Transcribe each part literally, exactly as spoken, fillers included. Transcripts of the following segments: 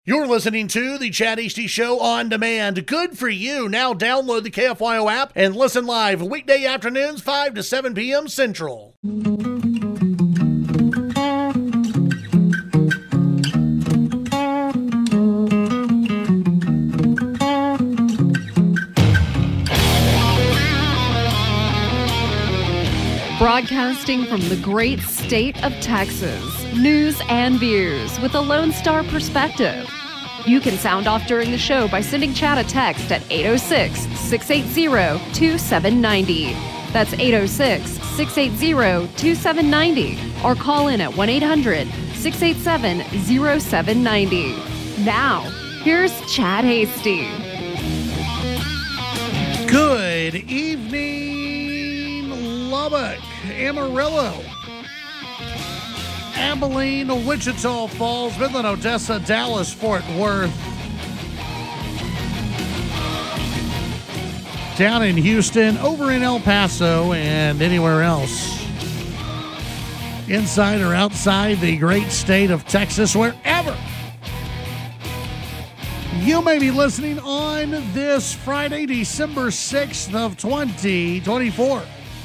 You're listening to the Chad Hasty Show on demand. Good for you. Now download the K F Y O app and listen live weekday afternoons, five to seven p.m. Central. Broadcasting from the great state of Texas, news and views with a Lone Star perspective. You can sound off during the show by sending Chad a text at eight oh six, six eight zero, two seven nine zero. That's eight oh six, six eight zero, two seven nine zero. Or call in at one eight hundred, six eight seven, zero seven nine zero. Now, here's Chad Hasty. Good evening, Lubbock, Amarillo, Abilene, Wichita Falls, Midland, Odessa, Dallas, Fort Worth, down in Houston, over in El Paso, and anywhere else, inside or outside the great state of Texas, wherever you may be listening on this Friday, December sixth of twenty twenty-four.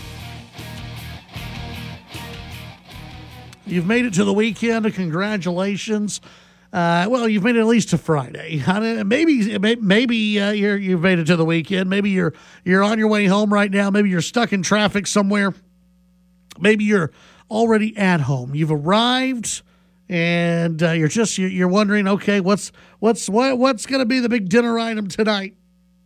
You've made it to the weekend. Congratulations. Uh, well, you've made it at least to Friday. Maybe, maybe uh, you're, you've made it to the weekend. Maybe you're you're on your way home right now. Maybe you're stuck in traffic somewhere. Maybe you're already at home. You've arrived, and uh, you're just you're, you're wondering, okay, what's what's what, what's going to be the big dinner item tonight?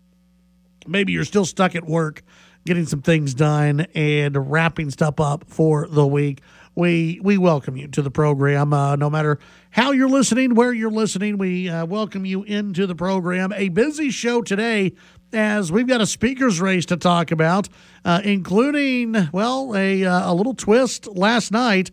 Maybe you're still stuck at work, getting some things done and wrapping stuff up for the week. We we welcome you to the program. Uh, no matter how you're listening, where you're listening, we uh, welcome you into the program. A busy show today as we've got a speakers race to talk about, uh, including, well, a, uh, a little twist last night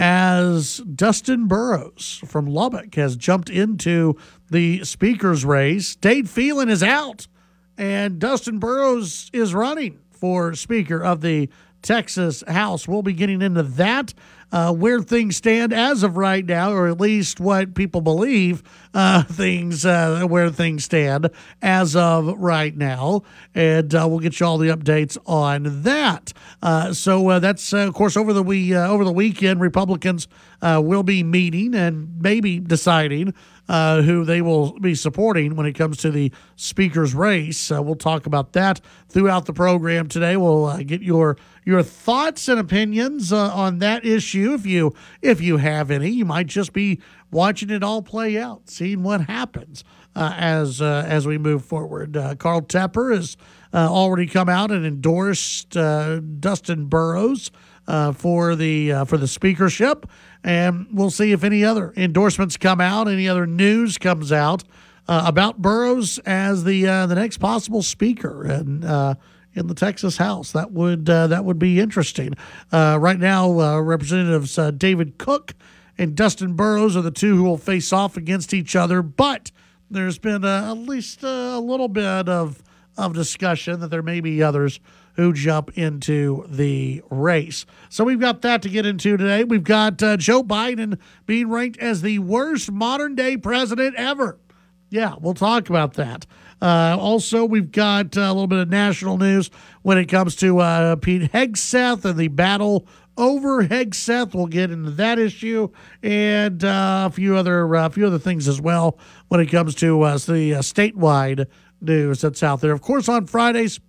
as Dustin Burrows from Lubbock has jumped into the speakers race. Dade Phelan is out, and Dustin Burrows is running for Speaker of the Texas House. We'll be getting into that, uh, where things stand as of right now, or at least what people believe uh, things uh, where things stand as of right now, and uh, we'll get you all the updates on that. Uh, so uh, that's uh, of course over the we uh, over the weekend, Republicans uh, will be meeting and maybe deciding Uh, who they will be supporting when it comes to the speaker's race. Uh, we'll talk about that throughout the program today. We'll uh, get your your thoughts and opinions uh, on that issue. If you if you have any, you might just be watching it all play out, seeing what happens uh, as uh, as we move forward. Uh, Carl Tepper has uh, already come out and endorsed uh, Dustin Burrows Uh, for the uh, for the speakership, and we'll see if any other endorsements come out, any other news comes out uh, about Burrows as the uh, the next possible speaker and uh, in the Texas House. That would uh, that would be interesting. Uh, right now, uh, Representatives uh, David Cook and Dustin Burrows are the two who will face off against each other. But there's been uh, at least uh, a little bit of of discussion that there may be others who jump into the race. So we've got that to get into today. We've got uh, Joe Biden being ranked as the worst modern-day president ever. Yeah, we'll talk about that. Uh, also, we've got uh, a little bit of national news when it comes to uh, Pete Hegseth and the battle over Hegseth. We'll get into that issue and uh, a few other uh, a few other things as well when it comes to uh, the uh, statewide news that's out there. Of course, on Fridays,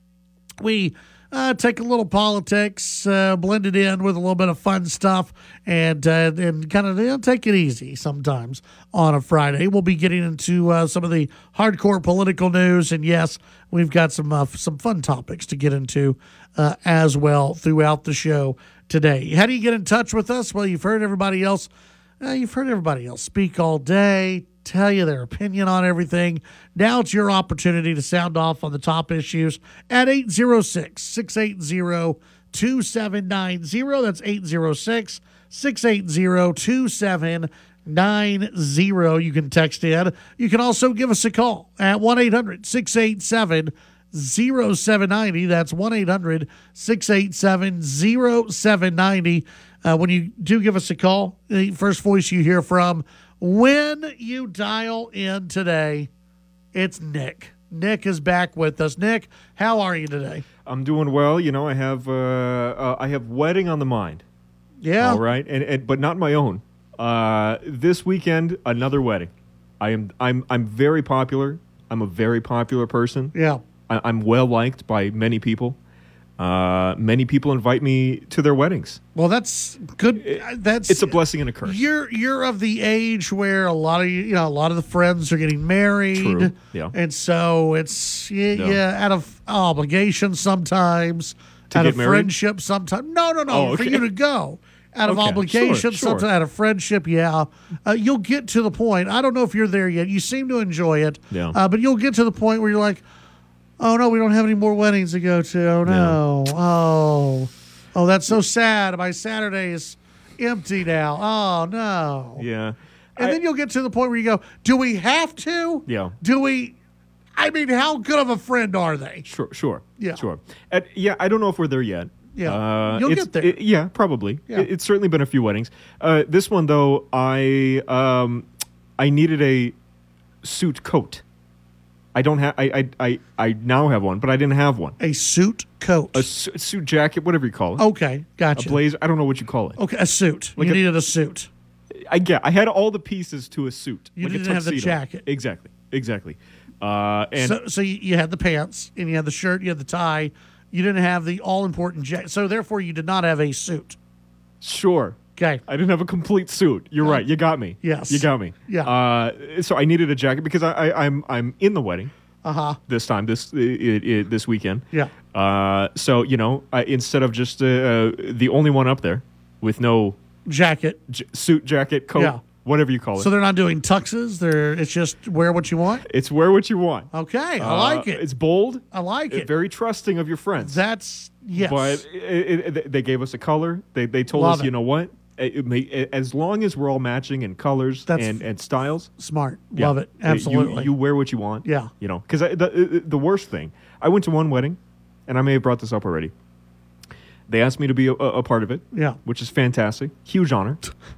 we uh, take a little politics, uh, blend it in with a little bit of fun stuff, and uh, and kind of you know, take it easy sometimes on a Friday. We'll be getting into uh, some of the hardcore political news, and yes, we've got some uh, some fun topics to get into uh, as well throughout the show today. How do you get in touch with us? Well, you've heard everybody else. Uh, you've heard everybody else speak all day, tell you their opinion on everything. Now it's your opportunity to sound off on the top issues at eight oh six, six eight zero, two seven nine zero. That's eight oh six, six eight zero, two seven nine zero. You can text in. You can also give us a call at one eight hundred, six eight seven, zero seven nine zero. That's one eight hundred, six eight seven, zero seven nine zero. Uh, when you do give us a call, the first voice you hear from When you dial in today, it's Nick. Nick is back with us. Nick, how are you today? I'm doing well. You know, I have uh, uh, I have wedding on the mind. Yeah. All right, and, and but not my own. Uh, this weekend, another wedding. I am I'm I'm very popular. I'm a very popular person. Yeah. I, I'm well liked by many people. Uh, many people invite me to their weddings. Well, that's good. That's It's a blessing and a curse. You're you're of the age where a lot of you you know a lot of the friends are getting married. True. Yeah. And so it's yeah, Yeah. yeah out of obligation sometimes, To out get of married? friendship sometimes. No, no, no. Oh, For okay. you to go. Out of Okay, obligation, sure, sure. sometimes out of friendship, yeah. Uh, you'll get to the point. I don't know if you're there yet. You seem to enjoy it. Yeah. Uh, but you'll get to the point where you're like, oh, no, we don't have any more weddings to go to. Oh, no. Oh. Oh, that's so sad. My Saturday is empty now. Oh, no. Yeah. And I- then you'll get to the point where you go, do we have to? Yeah. Do we? I mean, how good of a friend are they? Sure, sure, Yeah. sure. And, yeah, I don't know if we're there yet. Yeah. uh, You'll it's- get there. it- yeah, probably. Yeah. It- it's certainly been a few weddings. Uh, this one though, I um, I needed a suit coat. I don't have. I, I I I now have one, but I didn't have one. A suit coat. A su- suit jacket, whatever you call it. okay, a gotcha. blazer. I don't know what you call it. Okay, a suit. Like you a- needed a suit. I get. I had all the pieces to a suit. You like a didn't have the tuxedo. jacket. Exactly. Exactly. Uh, and So, so you, you had the pants, and you had the shirt, you had the tie. You didn't have the all-important jacket. So, therefore, you did not have a suit. sure. Okay. I didn't have a complete suit. You're right. You got me. Yes. You got me. Yeah. Uh, so I needed a jacket because I, I I'm I'm in the wedding Uh-huh. this time this it, it, this weekend. Yeah. Uh, so you know, I, instead of just uh, uh, the only one up there with no Jacket. j- suit, jacket, coat, Yeah. whatever you call it, So, they're not doing tuxes. They're It's just wear what you want. it's wear what you want. Okay. I Uh, like it. It's bold. I like uh, it. Very trusting of your friends. That's, yes. But it, it, they gave us a color. They they told Love us, it. you know what? It, it may, as long as we're all matching in colors That's- and, and styles, Smart. yeah, Love it. uh, Absolutely. You, you wear what you want. Yeah. You know, because the uh, the worst thing, I went to one wedding, and I may have brought this up already. They asked me to be a, a part of it. Yeah. Which is fantastic, huge honor.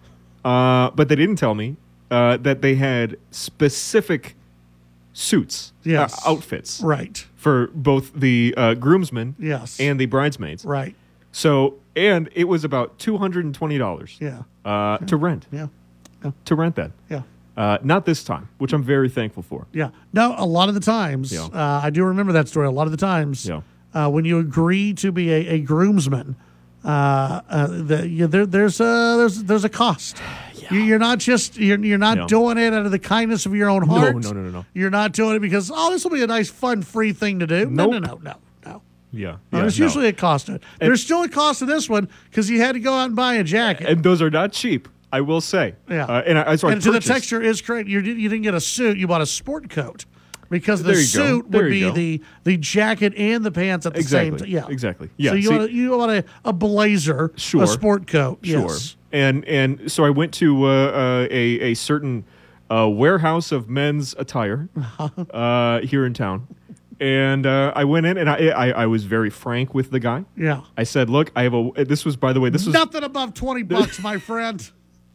uh, but they didn't tell me uh, that they had specific suits, Yes. uh, outfits Right. for both the uh, groomsmen Yes. and the bridesmaids. Right. So, and it was about two hundred and twenty dollars. Yeah. Uh, to rent. Yeah. To rent that. Yeah. Uh, not this time, which I'm very thankful for. Yeah. No, a lot of the times, Yeah. uh, I do remember that story. A lot of the times, Yeah. uh, when you agree to be a, a groomsman, uh, uh, the, you, there, there's a there's there's a cost. You, you're not just you're you're not Yeah. doing it out of the kindness of your own No, heart. no, no, no, no. You're not doing it because oh, this will be a nice, fun, free thing to do. No, no, Nope. no, no, no. Yeah. No, yeah, there's no. usually a cost to it. There's still a cost to this one because you had to go out and buy a jacket. And those are not cheap, I will say. Yeah. Uh, and I, I so I and to the purchased- texture is correct. You didn't, you didn't get a suit. You bought a sport coat because the There you go. suit There would you be go. the the jacket and the pants at the Exactly. same time. Yeah, Exactly. Yeah. So you See- want a, you want a, a blazer, Sure. a sport coat. Sure. Yes. And and so I went to uh, uh, a a certain uh, warehouse of men's attire uh, here in town, and uh, I went in and I, I I was very frank with the guy. Yeah. I said, "Look, I have a." This was, by the way, this was Nothing above twenty bucks, my friend.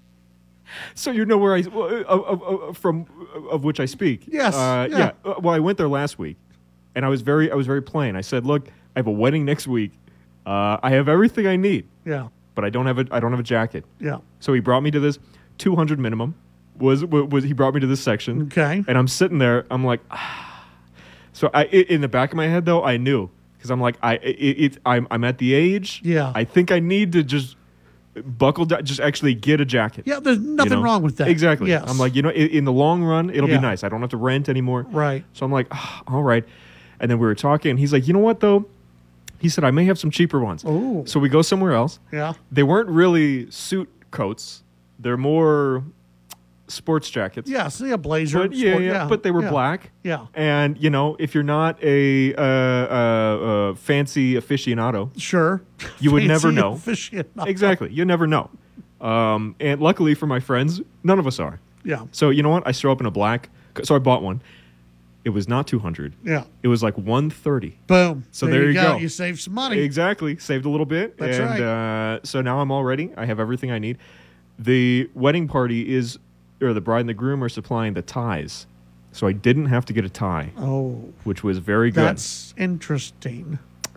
so you know where I uh, of, of, from of which I speak. Yes, Uh, yeah. yeah. Uh, Well, I went there last week, and I was very I was very plain. I said, "Look, I have a wedding next week. Uh, I have everything I need, Yeah. but I don't have a I don't have a jacket." Yeah. So he brought me to this two hundred minimum. Was, was was he brought me to this section? Okay. And I'm sitting there. I'm like, ah. So I i- in the back of my head though I knew because I'm like I it, it I'm I'm at the age. Yeah. I think I need to just buckle down, just actually get a jacket. Yeah. There's you nothing know? wrong with that. Exactly. Yes. I'm like, you know, in, in the long run, it'll Yeah. be nice. I don't have to rent anymore. Right. So I'm like, ah, all right. And then we were talking, and he's like, you know what though? He said I may have some cheaper ones. Ooh. So we go somewhere else. Yeah. They weren't really suit coats. They're more sports jackets. Yeah. See a blazer. But yeah, sport- yeah, but they were yeah. black. Yeah. And you know, if you're not a uh, uh, uh, fancy aficionado, Sure. You would never Fancy know. aficionado. exactly, you never know. Um, and luckily for my friends, none of us are. Yeah. So you know what? I show up in a black. So I bought one. It was not two hundred. Yeah. It was like one thirty. Boom. So there you go. You saved some money. Exactly. Saved a little bit. That's and right. uh, so now I'm all ready. I have everything I need. The wedding party is or the bride and the groom are supplying the ties. So I didn't have to get a tie, Oh, which was very good. that's interesting.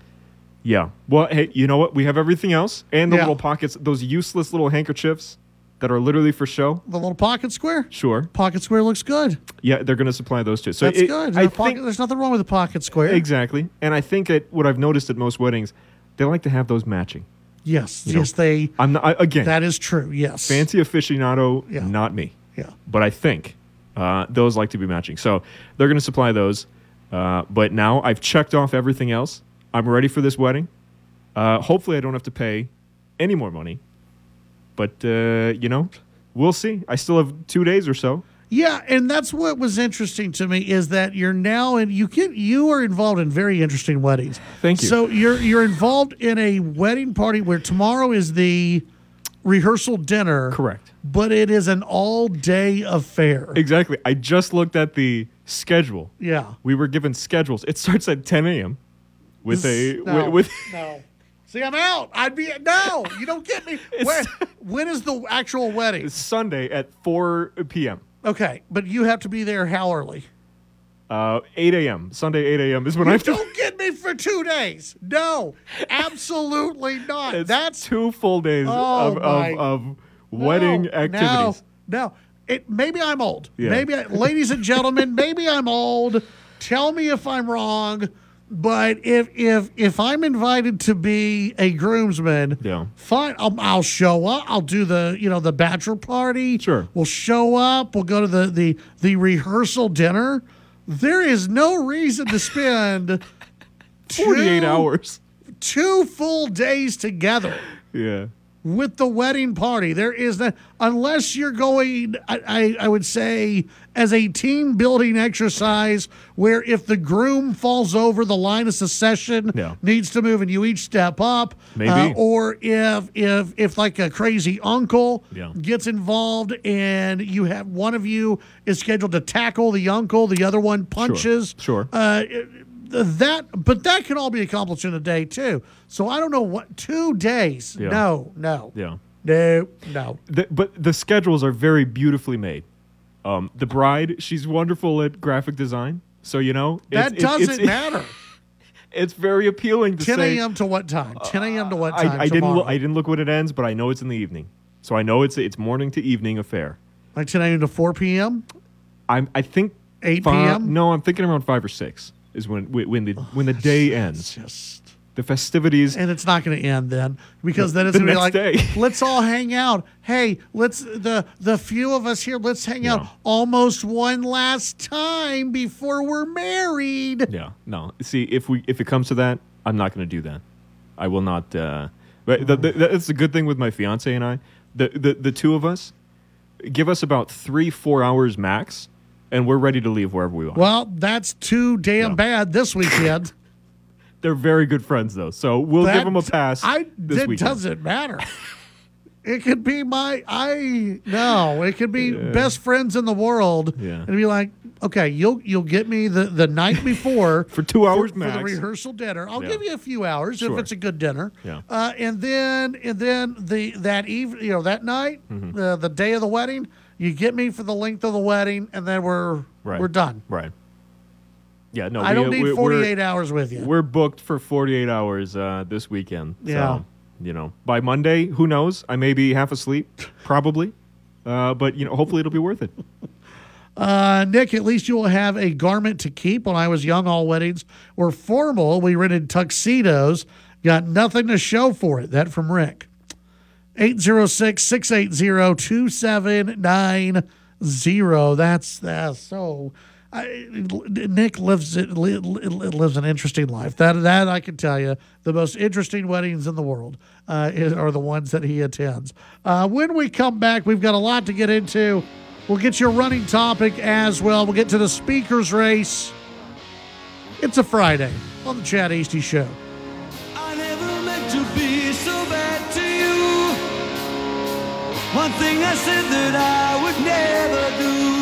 Yeah. Well, hey, you know what? We have everything else. And the Yeah. little pockets, those useless little handkerchiefs that are literally for show. The little pocket square? Sure. Pocket square looks good. Yeah, they're going to supply those too. So That's it- good. I The pocket- think, there's nothing wrong with a pocket square. exactly. And I think that what I've noticed at most weddings, they like to have those matching. Yes, You know, yes, they. I'm not, I, again, That is true. Yes. fancy aficionado, Yeah. not me. Yeah. But I think uh, those like to be matching. So they're going to supply those. Uh, but now I've checked off everything else. I'm ready for this wedding. Uh, hopefully I don't have to pay any more money. But, uh, you know, we'll see. I still have two days or so. Yeah, and that's what was interesting to me is that you're now and you get you are involved in very interesting weddings. Thank you. So you're you're involved in a wedding party where tomorrow is the rehearsal dinner. Correct. But it is an all day affair. Exactly. I just looked at the schedule. Yeah. We were given schedules. It starts at ten a.m. with a No, with, with no. See, I'm out. I'd be no. You don't get me. When, when is the actual wedding? Sunday at four p.m. Okay, but you have to be there how early? Uh, eight a.m. Sunday eight a.m. is when I You have to. don't get me for two days. No, absolutely not. It's That's two full days Oh, of, my- of, of wedding no, activities. No, no. It, maybe I'm old. Yeah. Maybe, I, ladies and gentlemen, maybe I'm old. Tell me if I'm wrong. But if if if I'm invited to be a groomsman, Yeah. fine. I'll, I'll show up. I'll do the you know the bachelor party. Sure. We'll show up. We'll go to the the the rehearsal dinner. There is no reason to spend forty-eight two- hours. two full days together Yeah. with the wedding party. There is that unless you're going, I, I, I would say, as a team building exercise where if the groom falls over, the line of succession Yeah. needs to move and you each step up. Maybe. Uh, or if if if like a crazy uncle Yeah. gets involved and you have one of you is scheduled to tackle the uncle, the other one punches. Sure. Uh, it- that, but that can all be accomplished in a day too. So I don't know what two days. Yeah. No, no, Yeah. no, no. The, but the schedules are very beautifully made. Um, the bride, she's wonderful at graphic design. So, you know. it's- That it's- doesn't it's, matter. It's very appealing to ten say. a.m. to what time? ten a.m. to what time? I, I didn't tomorrow? look, I didn't look when it ends, but I know it's in the evening. So I know it's it's morning to evening affair. Like ten a.m. to four p.m. I'm I think eight fi- p.m. No, I'm thinking around five or six is when when the when the day It's ends. just. The festivities. And it's not going to end then because then it's The going to be like, next day. let's all hang out. Hey, let's the the few of us here, let's hang out Yeah. almost one last time before we're married. Yeah, no. See, if we if it comes to that, I'm not going to do that. I will not. Uh, but the, the, that's the good thing with my fiance and I. The, the the two of us, give us about three four hours max, and we're ready to leave wherever we want. Well, that's too damn Yeah. bad this weekend. They're very good friends though, so we'll That- give them a pass. I this it weekend. doesn't matter. It could be my I no. It could be best friends in the world. Yeah. And be like, okay, you'll you'll get me the, the night before For two hours for, max. for the rehearsal dinner. I'll Yeah. give you a few hours if Sure. it's a good dinner. Yeah. Uh, and then and then the that evening, you know, that night, Mm-hmm. uh, the day of the wedding, you get me for the length of the wedding, and then we're Right. we're done. Right. Yeah. No. I we, don't we- need we're- forty-eight hours with you. We're booked for forty-eight hours uh, this weekend. Yeah. So, you know, by Monday, who knows? I may be half asleep, probably. Uh, but, you know, hopefully it'll be worth it. Uh, Nick, at least you will have a garment to keep. When I was young, all weddings were formal. We rented tuxedos. Got nothing to show for it. That from Rick. eight oh six, six eight zero, two seven nine zero. That's, that's so... I, Nick lives it li, li, lives an interesting life. That that I can tell you. The most interesting weddings in the world uh, is, are the ones that he attends. Uh, when we come back, we've got a lot to get into. We'll get you a running topic as well. We'll get to the speakers race. It's a Friday on the Chad Hasty Show. I never meant to be so bad to you. One thing I said that I would never do.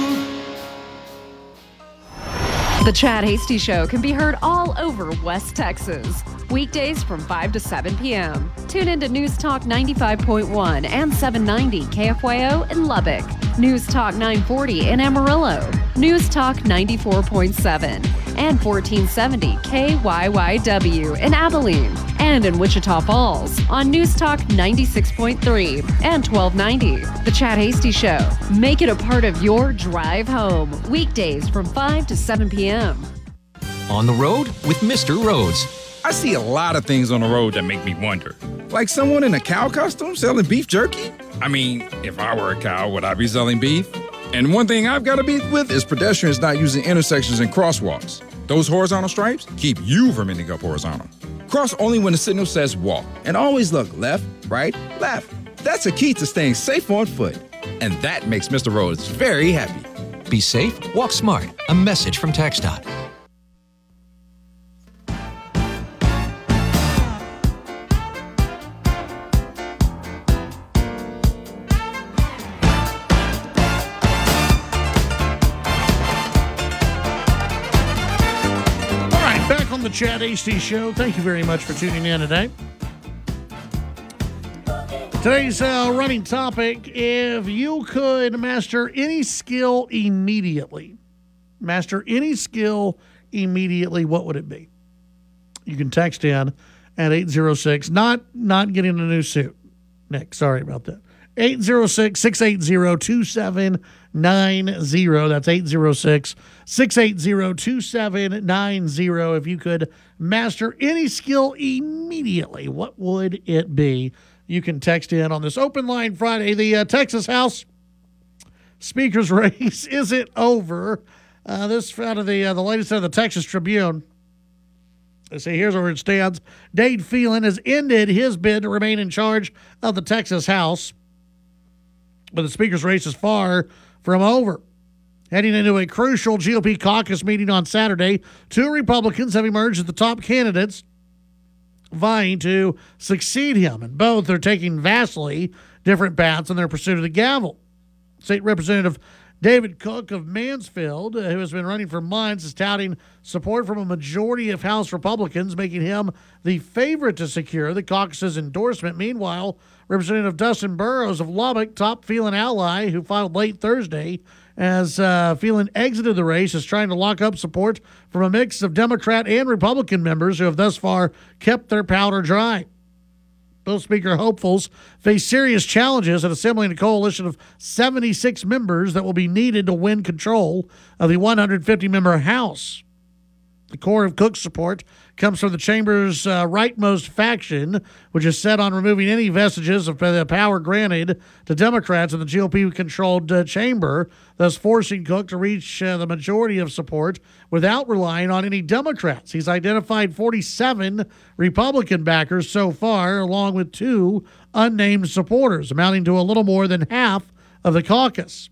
The Chad Hasty Show can be heard all over West Texas. Weekdays from five to seven p.m. Tune into News Talk ninety-five point one and seven ninety K F Y O in Lubbock. News Talk nine forty in Amarillo, News Talk ninety-four point seven, and fourteen seventy K Y Y W in Abilene, and in Wichita Falls on News Talk ninety-six point three and twelve ninety. The Chad Hasty Show. Make it a part of your drive home. Weekdays from five to seven p.m. On the road with Mister Rhodes. I see a lot of things on the road that make me wonder. Like someone in a cow costume selling beef jerky? I mean, if I were a cow, would I be selling beef? And one thing I've got to beef with is pedestrians not using intersections and crosswalks. Those horizontal stripes keep you from ending up horizontal. Cross only when the signal says walk. And always look left, right, left. That's a key to staying safe on foot. And that makes Mister Rhodes very happy. Be safe, walk smart. A message from TxDOT. The Chad Hasty Show. Thank you very much for tuning in today. Today's uh, running topic: if you could master any skill immediately, master any skill immediately, what would it be? You can text in at eight oh six, not not getting a new suit. Nick, sorry about that. eight oh six, six eight zero, two seven nine zero. That's eight oh six, six eight zero, two seven nine zero. If you could master any skill immediately, what would it be? You can text in on this Open Line Friday. The uh, Texas House Speaker's race isn't over. Uh, this out of the uh, the latest out of the Texas Tribune. Let's see, here's where it stands. Dade Phelan has ended his bid to remain in charge of the Texas House, but the Speaker's race is far from over. Heading into a crucial G O P caucus meeting on Saturday, two Republicans have emerged as the top candidates vying to succeed him, and both are taking vastly different paths in their pursuit of the gavel. State Representative David Cook of Mansfield, who has been running for months, is touting support from a majority of House Republicans, making him the favorite to secure the caucus's endorsement. Meanwhile, Representative Dustin Burrows of Lubbock, top Phelan ally, who filed late Thursday as uh, Phelan exited the race, is trying to lock up support from a mix of Democrat and Republican members who have thus far kept their powder dry. Both Speaker hopefuls face serious challenges in assembling a coalition of seventy-six members that will be needed to win control of the one hundred fifty member House. The core of Cook's support comes from the chamber's uh, rightmost faction, which is set on removing any vestiges of the power granted to Democrats in the G O P-controlled uh, chamber, thus forcing Cook to reach uh, the majority of support without relying on any Democrats. He's identified forty-seven Republican backers so far, along with two unnamed supporters, amounting to a little more than half of the caucus.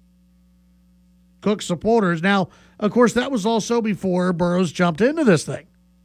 Cook's supporters. Now, of course, that was also before Burrows jumped into this thing.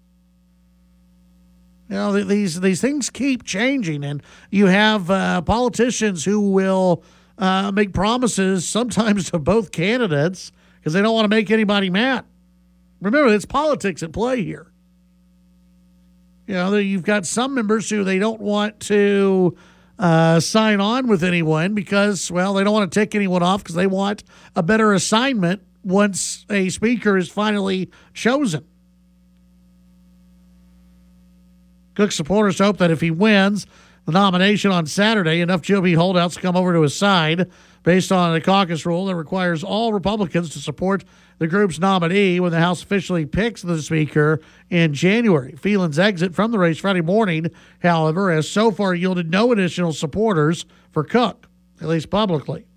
You know, these these things keep changing, and you have uh, politicians who will uh, make promises sometimes to both candidates because they don't want to make anybody mad. Remember, it's politics at play here. You know, you've got some members who they don't want to uh, sign on with anyone because, well, they don't want to tick anyone off because they want a better assignment once a speaker is finally chosen. Cook's supporters hope that if he wins the nomination on Saturday, enough G O P holdouts come over to his side based on a caucus rule that requires all Republicans to support the group's nominee when the House officially picks the speaker in January. Phelan's exit from the race Friday morning, however, has so far yielded no additional supporters for Cook, at least publicly.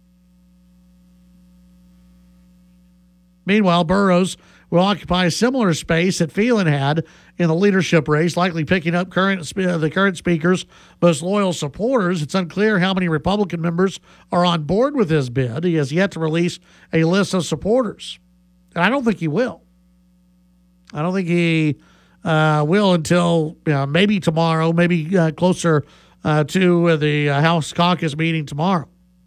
Meanwhile, Burrows will occupy a similar space that Phelan had in the leadership race, likely picking up current the current speaker's most loyal supporters. It's unclear how many Republican members are on board with his bid. He has yet to release a list of supporters. And I don't think he will. I don't think he uh, will until you know, maybe tomorrow, maybe uh, closer uh, to the uh, House caucus meeting tomorrow.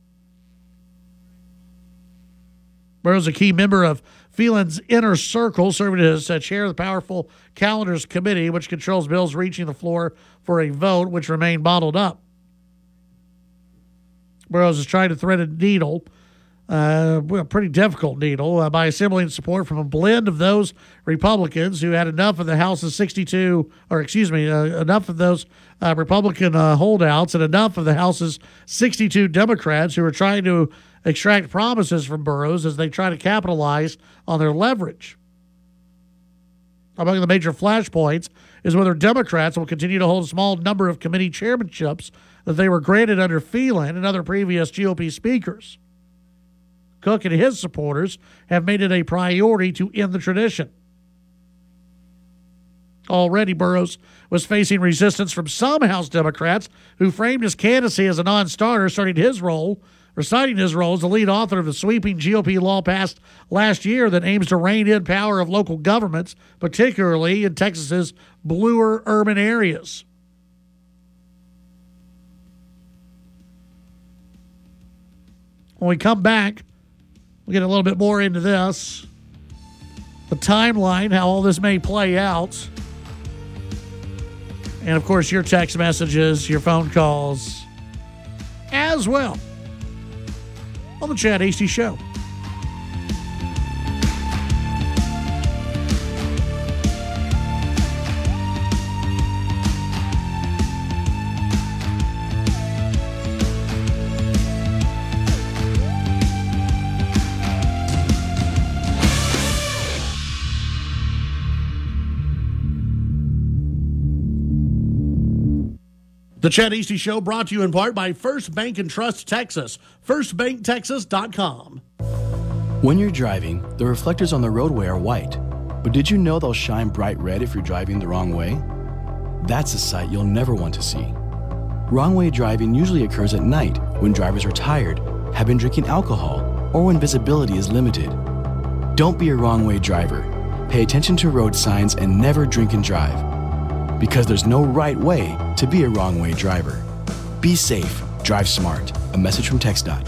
Burrows, a key member of Phelan's inner circle, serving as uh, chair of the powerful Calendars Committee, which controls bills reaching the floor for a vote, which remain bottled up. Burrows is trying to thread a needle uh, a pretty difficult needle uh, by assembling support from a blend of those Republicans who had enough of the House's sixty-two, or excuse me, uh, enough of those uh, Republican uh, holdouts and enough of the House's sixty-two Democrats who were trying to extract promises from Burrows as they try to capitalize on their leverage. Among the major flashpoints is whether Democrats will continue to hold a small number of committee chairmanships that they were granted under Phelan and other previous G O P speakers. Cook and his supporters have made it a priority to end the tradition. Already, Burrows was facing resistance from some House Democrats who framed his candidacy as a non-starter, starting his role, or citing his role as the lead author of the sweeping G O P law passed last year that aims to rein in power of local governments, particularly in Texas's bluer urban areas. When we come back, we'll get a little bit more into this, the timeline, how all this may play out, and, of course, your text messages, your phone calls, as well, on the Chad Hasty Show. The Chad Hasty Show brought to you in part by First Bank and Trust Texas, first bank texas dot com. When you're driving, the reflectors on the roadway are white. But did you know they'll shine bright red if you're driving the wrong way? That's a sight you'll never want to see. Wrong way driving usually occurs at night when drivers are tired, have been drinking alcohol, or when visibility is limited. Don't be a wrong way driver. Pay attention to road signs and never drink and drive. Because there's no right way to be a wrong way driver. Be safe, drive smart. A message from TxDOT.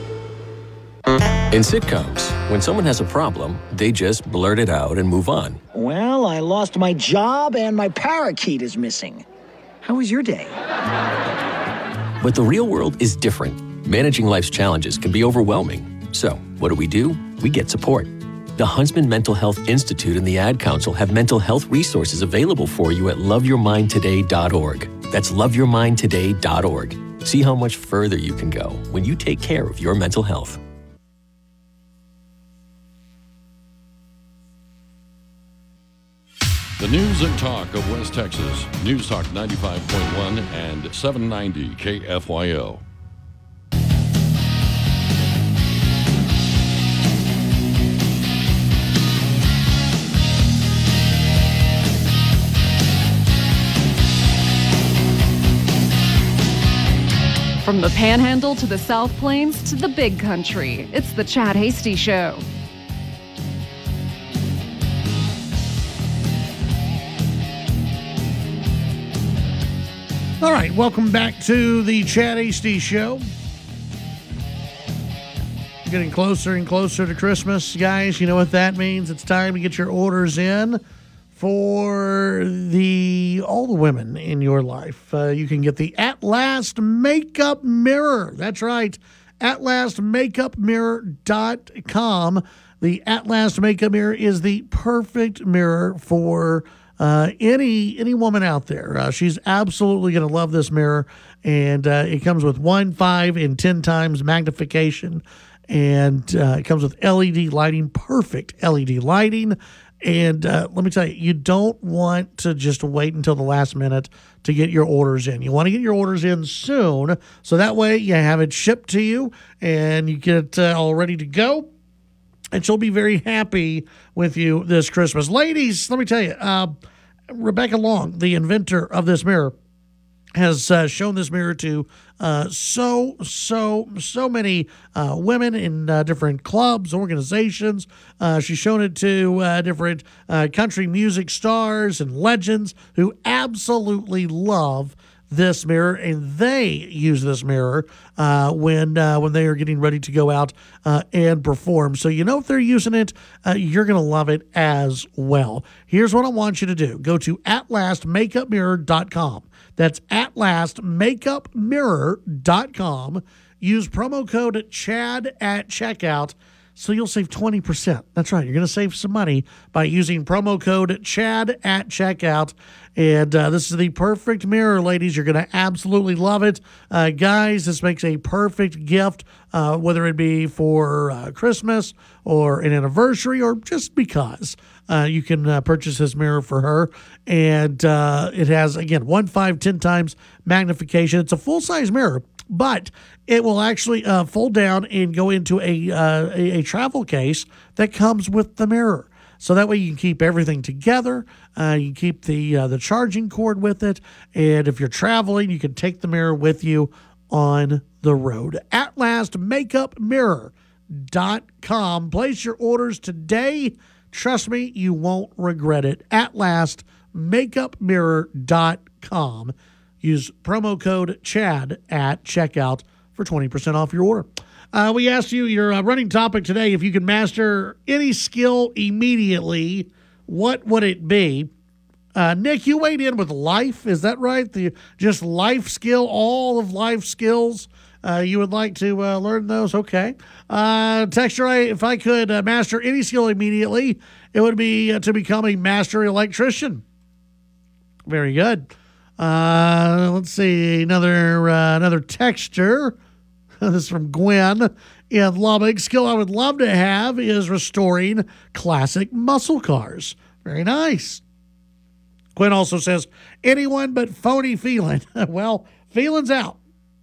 In sitcoms, when someone has a problem, they just blurt it out and move on. Well, I lost my job and my parakeet is missing. How was your day? But the real world is different. Managing life's challenges can be overwhelming. So, what do we do? We get support. The Huntsman Mental Health Institute and the Ad Council have mental health resources available for you at love your mind today dot org. That's love your mind today dot org. See how much further you can go when you take care of your mental health. The news and talk of West Texas. News Talk ninety-five point one and seven ninety K F Y O. From the Panhandle to the South Plains to the Big Country, it's the Chad Hasty Show. All right, welcome back to the Chad Hasty Show. Getting closer and closer to Christmas, guys. You know what that means. It's time to get your orders in for the all the women in your life. Uh, you can get the At Last Makeup Mirror. That's right, at last makeup mirror dot com. The At Last Makeup Mirror is the perfect mirror for uh, any any woman out there. Uh, she's absolutely going to love this mirror, and uh, it comes with one, five, and ten times magnification, and uh, it comes with L E D lighting, perfect L E D lighting. And uh, let me tell you, you don't want to just wait until the last minute to get your orders in. You want to get your orders in soon, so that way you have it shipped to you and you get it uh, all ready to go. And she'll be very happy with you this Christmas. Ladies, let me tell you, uh, Rebecca Long, the inventor of this mirror, has uh, shown this mirror to uh, so, so, so many uh, women in uh, different clubs, organizations. Uh, she's shown it to uh, different uh, country music stars and legends who absolutely love this mirror, and they use this mirror uh, when uh, when they are getting ready to go out uh, and perform. So you know if they're using it, uh, you're going to love it as well. Here's what I want you to do. Go to at last makeup mirror dot com. That's at last makeup mirror dot com. use promo code CHAD at checkout, so you'll save twenty percent. That's right. You're going to save some money by using promo code CHAD at checkout. And uh, this is the perfect mirror, ladies. You're going to absolutely love it. Uh, guys, this makes a perfect gift, uh, whether it be for uh, Christmas or an anniversary or just because. Uh, you can uh, purchase this mirror for her. And uh, it has, again, one, five, ten times magnification. It's a full-size mirror, but it will actually uh, fold down and go into a, uh, a a travel case that comes with the mirror. So that way you can keep everything together. Uh, you can keep the uh, the charging cord with it, and if you're traveling, you can take the mirror with you on the road. At Last Makeup Mirror dot com. Place your orders today. Trust me, you won't regret it. At Last Makeup Mirror dot com. Use promo code CHAD at checkout for twenty percent off your order. Uh, we asked you your uh, running topic today. If you could master any skill immediately, what would it be? Uh, Nick, you weighed in with life. Is that right? The just life skill, all of life skills. Uh, you would like to uh, learn those? Okay. Uh, Texture, if I could uh, master any skill immediately, it would be uh, to become a master electrician. Very good. Uh, let's see, another uh, another texture. This is from Gwen in Lubbock. Skill I would love to have is restoring classic muscle cars. Very nice. Gwen also says, anyone but phony Phelan. Well, Phelan's out.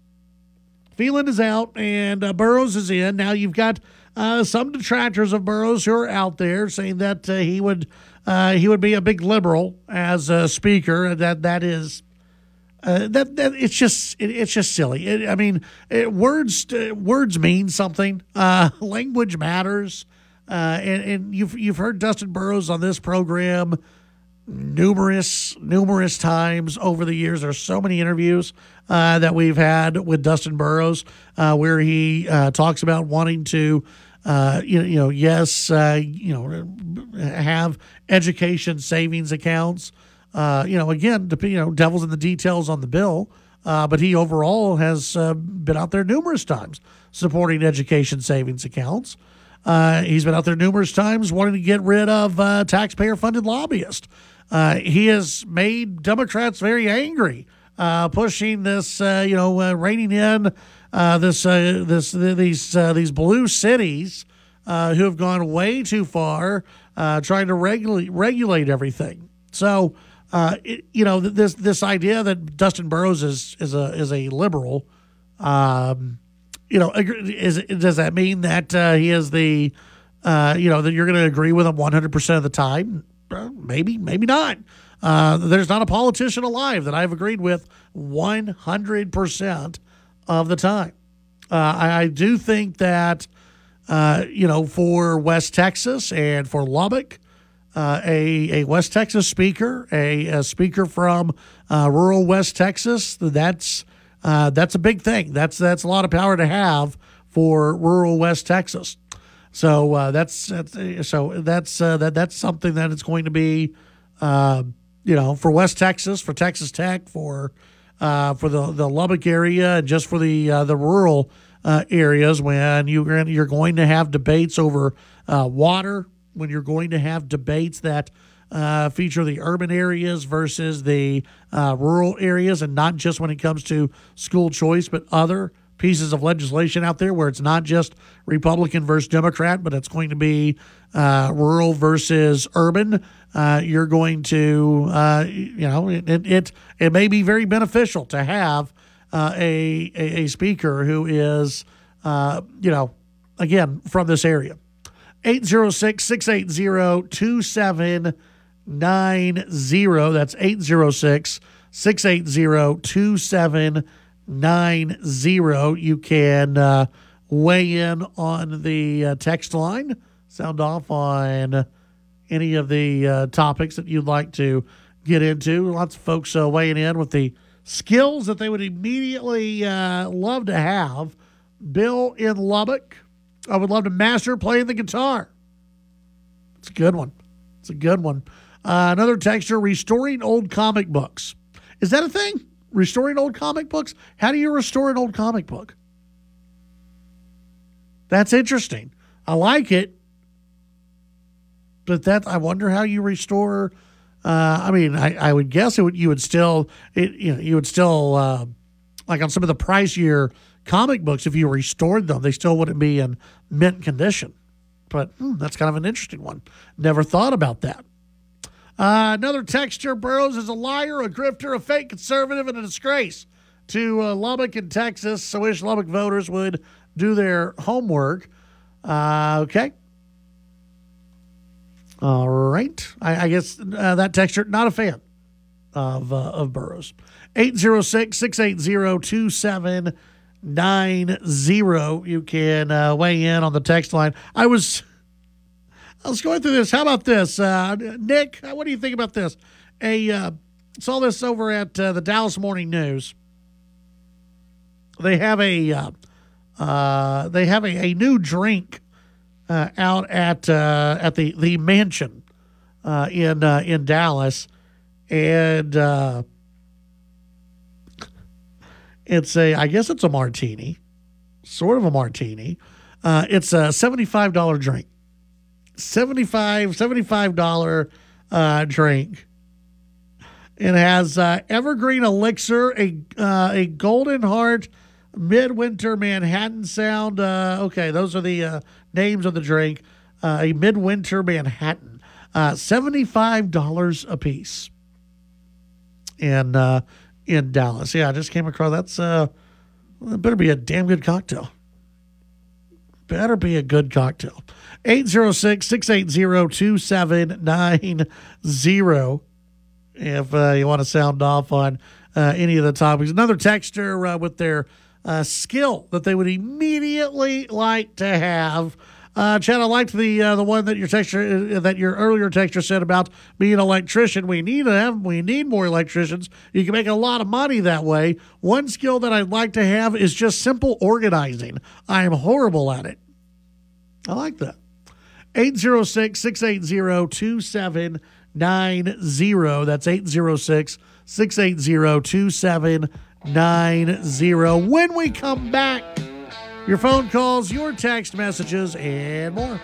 Phelan is out, and uh, Burroughs is in. Now you've got uh, some detractors of Burroughs who are out there saying that uh, he would uh, he would be a big liberal as a speaker. That that is. Uh, that that it's just it, it's just silly. It, I mean, it, words uh, words mean something. Uh, language matters, uh, and and you've you've heard Dustin Burroughs on this program numerous numerous times over the years. There's so many interviews uh, that we've had with Dustin Burroughs uh, where he uh, talks about wanting to. Uh, you, you know, yes, uh, you know, have education savings accounts. Uh, you know, again, you know, devil's in the details on the bill, uh, but he overall has uh, been out there numerous times supporting education savings accounts. Uh, he's been out there numerous times wanting to get rid of uh, taxpayer-funded lobbyists. Uh, he has made Democrats very angry, uh, pushing this, uh, you know, uh, reining in uh, this, uh, this, these, uh, these blue cities uh, who have gone way too far, uh, trying to regulate regulate everything. So. Uh, it, you know, this this idea that Dustin Burroughs is is a is a liberal, um, you know, is does that mean that uh, he is the, uh, you know, that you're going to agree with him one hundred percent of the time? Maybe, maybe not. Uh, there's not a politician alive that I've agreed with one hundred percent of the time. Uh, I, I do think that, uh, you know, for West Texas and for Lubbock. Uh, a, a West Texas speaker, a, a speaker from uh, rural West Texas. That's uh, that's a big thing. That's that's a lot of power to have for rural West Texas. So uh, that's, that's so that's uh, that that's something that it's going to be, uh, you know, for West Texas, for Texas Tech, for uh, for the, the Lubbock area, and just for the uh, the rural uh, areas when you you're going to have debates over uh, water. When you're going to have debates that uh, feature the urban areas versus the uh, rural areas, and not just when it comes to school choice, but other pieces of legislation out there where it's not just Republican versus Democrat, but it's going to be uh, rural versus urban. Uh, you're going to, uh, you know, it, it it it may be very beneficial to have uh, a, a a speaker who is, uh, you know, again from this area. eight oh six, six eight zero, two seven nine zero. That's eight oh six, six eight zero, two seven nine zero. You can uh, weigh in on the uh, text line, sound off on any of the uh, topics that you'd like to get into. Lots of folks uh, weighing in with the skills that they would immediately uh, love to have. Bill in Lubbock. I would love to master playing the guitar. It's a good one. It's a good one. Uh, another texture, restoring old comic books. Is that a thing? Restoring old comic books? How do you restore an old comic book? That's interesting. I like it. But that, I wonder how you restore. Uh, I mean, I, I would guess it would, you would still, it, you know, you would still, uh, like on some of the pricier comic books, if you restored them, they still wouldn't be in mint condition. But hmm, that's kind of an interesting one. Never thought about that. Uh, another texture, Burrows is a liar, a grifter, a fake conservative, and a disgrace to uh, Lubbock and Texas. So wish Lubbock voters would do their homework. Uh, okay. All right. I, I guess uh, that texture, not a fan of uh, of Burrows. eight oh six, six eight zero, two seven nine zero. You can uh, weigh in on the text line. I was I was going through this. How about this? Uh, Nick, what do you think about this? A uh, saw this over at uh, the Dallas Morning News. They have a uh, uh, they have a, a new drink uh, out at uh, at the the mansion uh, in uh, in Dallas, and uh, it's a I guess it's a martini, sort of a martini. Uh, it's a seventy-five dollars drink. seventy-five dollars uh, drink. It has uh, evergreen elixir, a uh, a golden heart, midwinter Manhattan sound. Uh, okay, those are the uh, names of the drink. Uh, a midwinter Manhattan, uh, seventy-five dollars a piece. In uh, in Dallas, yeah, I just came across. That's uh, it better be a damn good cocktail. Better be a good cocktail. eight oh six, six eight zero, two seven nine zero. If uh, you want to sound off on uh, any of the topics. Another texter uh, with their uh, skill that they would immediately like to have. Uh, Chad, I liked the uh, the one that your texter uh, that your earlier texter said about being an electrician. We need to have we need more electricians. You can make a lot of money that way. One skill that I'd like to have is just simple organizing. I am horrible at it. I like that. eight oh six, six eight zero, two seven nine zero. That's eight oh six, six eight zero, two seven nine zero. When we come back, your phone calls, your text messages, and more.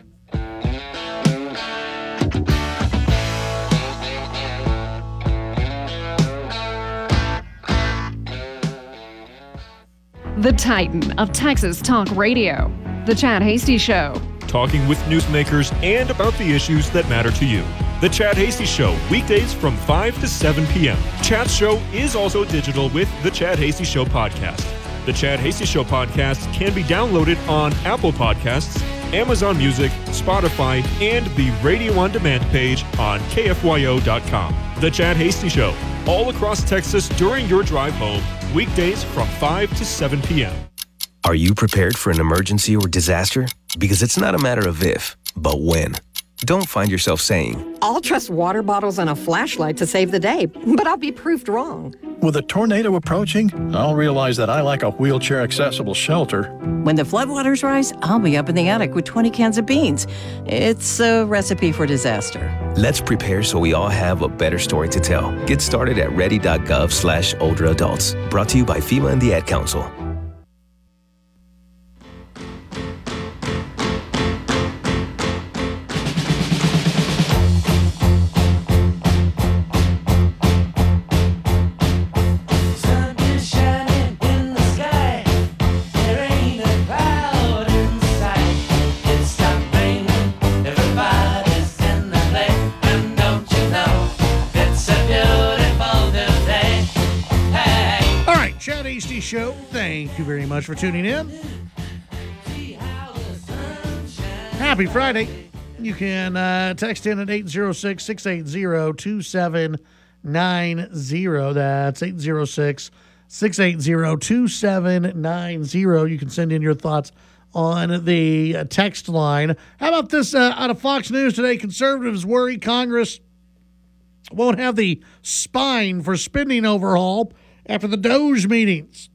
The Titan of Texas Talk Radio. The Chad Hasty Show. Talking with newsmakers and about the issues that matter to you. The Chad Hasty Show, weekdays from five to seven p.m. Chad's show is also digital with the Chad Hasty Show podcast. The Chad Hasty Show podcast can be downloaded on Apple Podcasts, Amazon Music, Spotify, and the Radio On Demand page on K F Y O dot com. The Chad Hasty Show, all across Texas during your drive home, weekdays from five to seven p.m. Are you prepared for an emergency or disaster? Because it's not a matter of if, but when. Don't find yourself saying, I'll trust water bottles and a flashlight to save the day, but I'll be proved wrong. With a tornado approaching, I'll realize that I like a wheelchair-accessible shelter. When the floodwaters rise, I'll be up in the attic with twenty cans of beans. It's a recipe for disaster. Let's prepare so we all have a better story to tell. Get started at ready.gov slash older adults. Brought to you by FEMA and the Ad Council. Show. Thank you very much for tuning in. Happy Friday. You can uh, text in at eight oh six, six eight zero, two seven nine zero. That's eight oh six, six eight zero, two seven nine zero. You can send in your thoughts on the text line. How about this uh, out of Fox News today? Conservatives worry Congress won't have the spine for spending overhaul after the Doge meetings.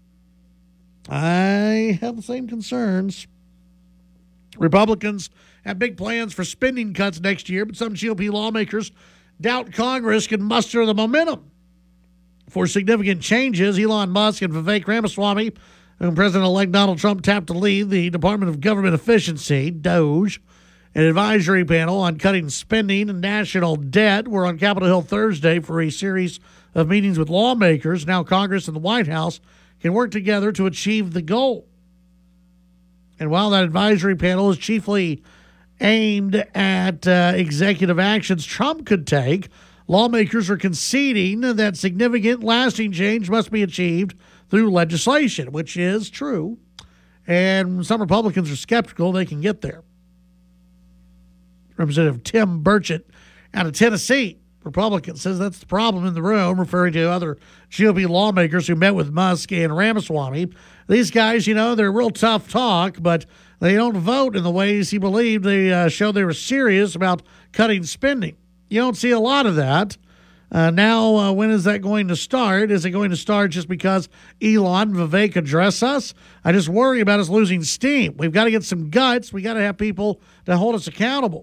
I have the same concerns. Republicans have big plans for spending cuts next year, but some G O P lawmakers doubt Congress can muster the momentum for significant changes. Elon Musk and Vivek Ramaswamy When President-elect Donald Trump tapped to lead the Department of Government Efficiency, DOGE, an advisory panel on cutting spending and national debt were on Capitol Hill Thursday for a series of meetings with lawmakers. Now Congress and the White House can work together to achieve the goal. And while that advisory panel is chiefly aimed at uh, executive actions Trump could take, lawmakers are conceding that significant, lasting change must be achieved through legislation, which is true. And some Republicans are skeptical they can get there. Representative Tim Burchett out of Tennessee, Republican, says that's the problem in the room, referring to other G O P lawmakers who met with Musk and Ramaswamy. These guys, you know, they're real tough talk, but they don't vote in the ways he believed. They uh, showed they were serious about cutting spending. You don't see a lot of that. Uh, now, uh, when is that going to start? Is it going to start just because Elon Vivek address us? I just worry about us losing steam. We've got to get some guts. We got to have people to hold us accountable.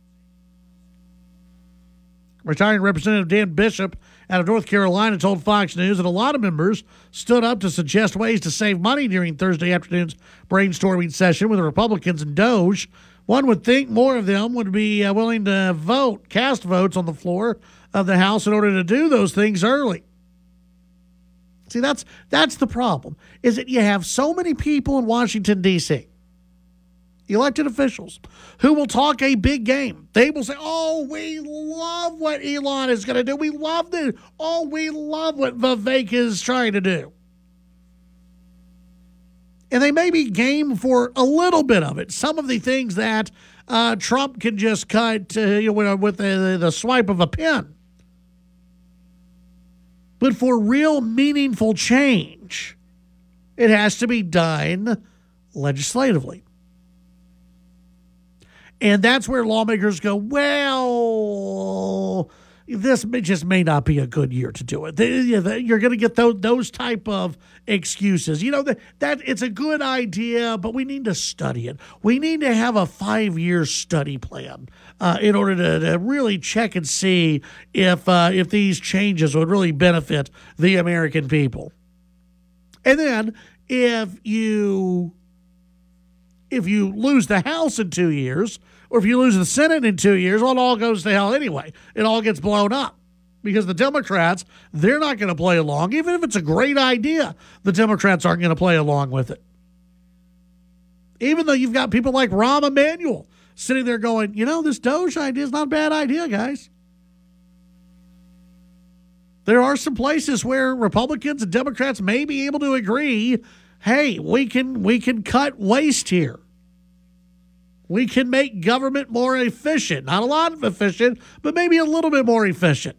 Retiring Representative Dan Bishop out of North Carolina told Fox News that a lot of members stood up to suggest ways to save money during Thursday afternoon's brainstorming session with the Republicans and DOGE. One would think more of them would be uh, willing to vote, cast votes on the floor of the House in order to do those things early. See, that's that's the problem, is that you have so many people in Washington, D C, elected officials, who will talk a big game. They will say, oh, we love what Elon is going to do. We love this. Oh, we love what Vivek is trying to do. And they may be game for a little bit of it. Some of the things that uh, Trump can just cut uh, you know, with the, the swipe of a pen. But for real meaningful change, it has to be done legislatively. And that's where lawmakers go, well, this may, just may not be a good year to do it. You're going to get those, those type of excuses. You know, that, that it's a good idea, but we need to study it. We need to have a five-year study plan uh, in order to, to really check and see if uh, if these changes would really benefit the American people. And then if you if you lose the House in two years, or if you lose the Senate in two years, well, it all goes to hell anyway. It all gets blown up because the Democrats, they're not going to play along. Even if it's a great idea, the Democrats aren't going to play along with it. Even though you've got people like Rahm Emanuel sitting there going, you know, this Doge idea is not a bad idea, guys. There are some places where Republicans and Democrats may be able to agree, hey, we can we can cut waste here. We can make government more efficient. Not a lot of efficient, but maybe a little bit more efficient.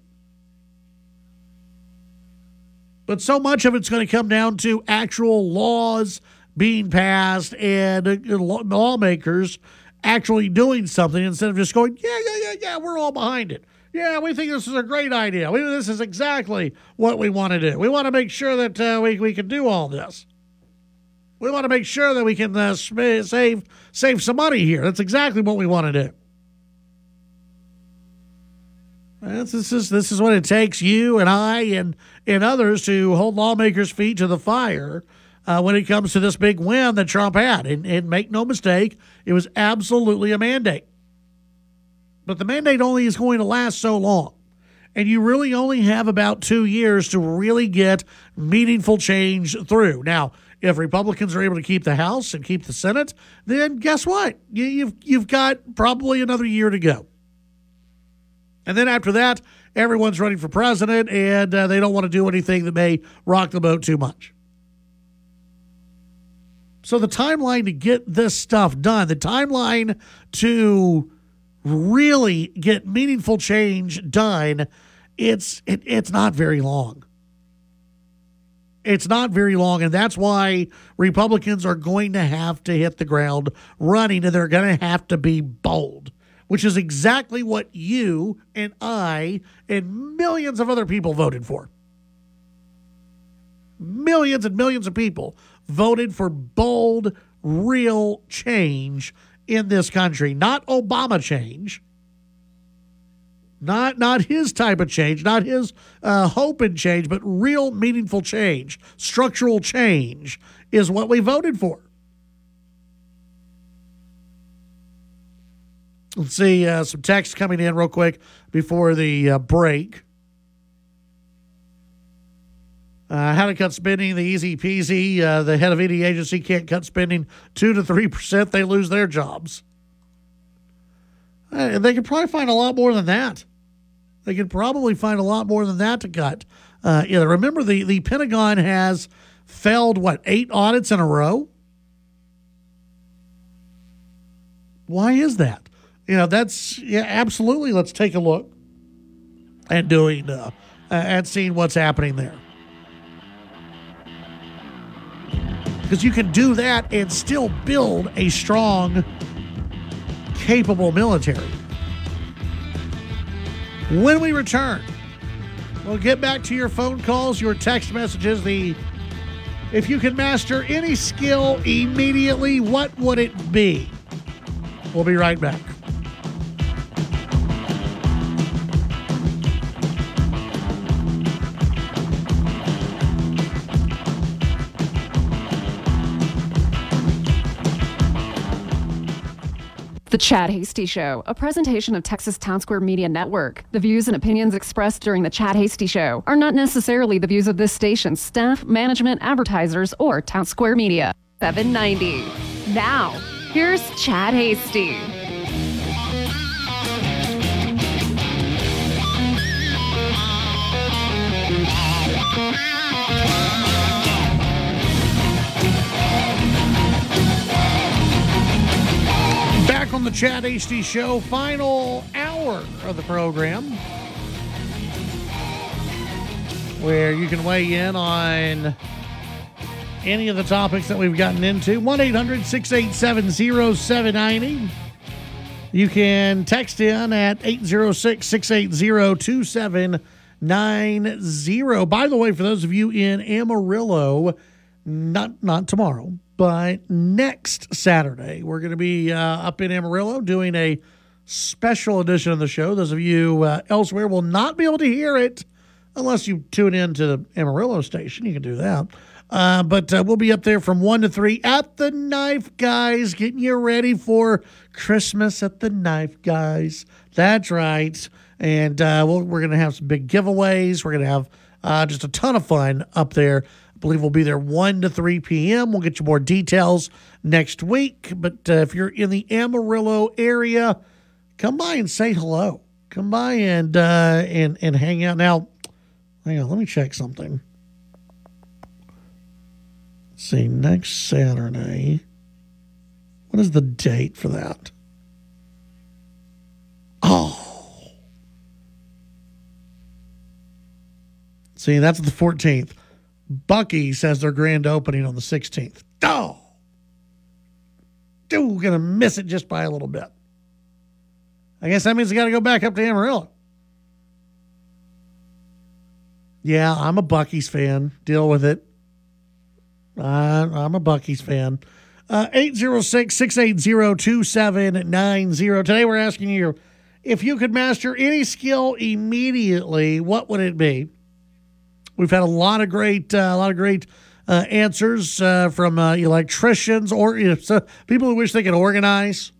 But so much of it's going to come down to actual laws being passed and lawmakers actually doing something instead of just going, yeah, yeah, yeah, yeah, we're all behind it. Yeah, we think this is a great idea. We, this is exactly what we want to do. We want to make sure that uh, we, we can do all this. We want to make sure that we can uh, save save some money here. That's exactly what we want to do. This is this is what it takes you and I and and others to hold lawmakers' feet to the fire uh, when it comes to this big win that Trump had. And, and make no mistake, it was absolutely a mandate. But the mandate only is going to last so long. And you really only have about two years to really get meaningful change through. Now, if Republicans are able to keep the House and keep the Senate, then guess what? You, you've you've got probably another year to go. And then after that, everyone's running for president, and uh, they don't want to do anything that may rock the boat too much. So the timeline to get this stuff done, the timeline to really get meaningful change done, it's it, it's not very long. It's not very long, and that's why Republicans are going to have to hit the ground running, and they're going to have to be bold, which is exactly what you and I and millions of other people voted for. Millions and millions of people voted for bold, real change in this country. Not Obama change, Not not his type of change, not his uh, hope and change, but real meaningful change, structural change is what we voted for. Let's see uh, some text coming in real quick before the uh, break. Uh, how to cut spending, the easy peasy. Uh, the head of any agency can't cut spending two to three percent. They lose their jobs. Uh, they could probably find a lot more than that. They could probably find a lot more than that to cut. Uh, yeah, remember, the, the Pentagon has failed, what, eight audits in a row? Why is that? You know, that's, yeah, absolutely. Let's take a look at doing, uh, at seeing what's happening there. Because you can do that and still build a strong, capable military. When we return, we'll get back to your phone calls, your text messages. The if you could master any skill immediately, what would it be? We'll be right back. The Chad Hasty Show, a presentation of Texas Town Square Media Network. The views and opinions expressed during the Chad Hasty Show are not necessarily the views of this station's staff, management, advertisers, or Town Square Media. seven ninety. Now, here's Chad Hasty. Back on the Chad Hasty Show, final hour of the program, where you can weigh in on any of the topics that we've gotten into. one eight hundred six eight seven oh seven nine oh. You can text in at eight oh six, six eight zero, two seven nine zero. By the way, for those of you in Amarillo, not not tomorrow, but next Saturday, we're going to be uh, up in Amarillo doing a special edition of the show. Those of you uh, elsewhere will not be able to hear it unless you tune in to the Amarillo station. You can do that. Uh, but uh, we'll be up there from one to three at the Knife Guys, getting you ready for Christmas at the Knife Guys. That's right. And uh, we'll, we're going to have some big giveaways. We're going to have uh, just a ton of fun up there. I believe we'll be there one to three p.m. We'll get you more details next week. But uh, if you're in the Amarillo area, come by and say hello. Come by and uh, and and hang out. Now, hang on, let me check something. Let's see, next Saturday. What is the date for that? Oh. See, that's the fourteenth. Bucky says their grand opening on the sixteenth. Oh. Dude, gonna miss it just by a little bit. I guess that means I got to go back up to Amarillo. Yeah, I'm a Bucky's fan. Deal with it. Uh, I'm a Bucky's fan. Uh, eight oh six, six eight zero, two seven nine zero. Today we're asking you, if you could master any skill immediately, what would it be? We've had a lot of great, uh, a lot of great uh, answers uh, from uh, electricians or you know, so people who wish they could organize.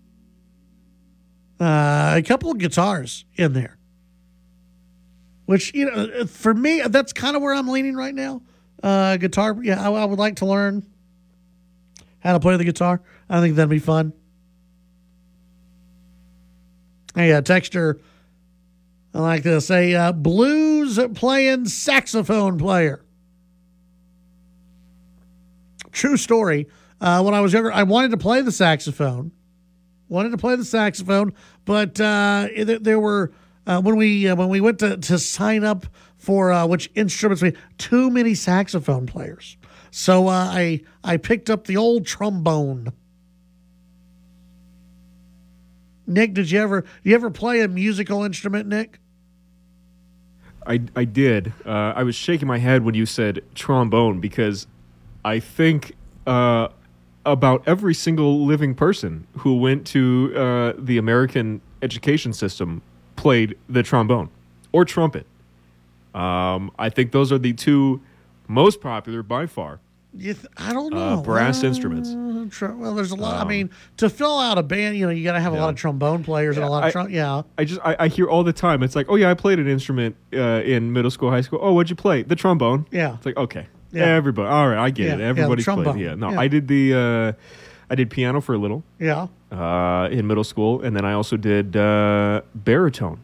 Uh, a couple of guitars in there, which, you know, for me, that's kind of where I'm leaning right now. Uh, guitar, yeah, I, I would like to learn how to play the guitar. I think that'd be fun. Hey, uh, texter, I like to say uh, blues playing saxophone player. True story. Uh, when I was younger, I wanted to play the saxophone. Wanted to play the saxophone, but uh, there were uh, when we uh, when we went to, to sign up for uh, which instruments we too many saxophone players. So uh, I I picked up the old trombone. Nick, did you ever you ever play a musical instrument, Nick? I I did. Uh, I was shaking my head when you said trombone because I think. Uh, about every single living person who went to uh, the American education system played the trombone or trumpet. Um, I think those are the two most popular by far. You th- I don't know. Uh, brass uh, instruments. Tr- well, there's a lot. Um, I mean, to fill out a band, you know, you got to have a yeah. lot of trombone players and a lot of I- trom- yeah. I just I, I hear all the time. It's like, oh yeah, I played an instrument uh, in middle school, high school. Oh, what'd you play? The trombone. Yeah. It's like, okay, Yeah. everybody. All right, I get Yeah, it. yeah, the Everybody's played. trombone. Yeah. No, Yeah. I did the uh, I did piano for a little. Yeah. Uh, in middle school, and then I also did uh, baritone.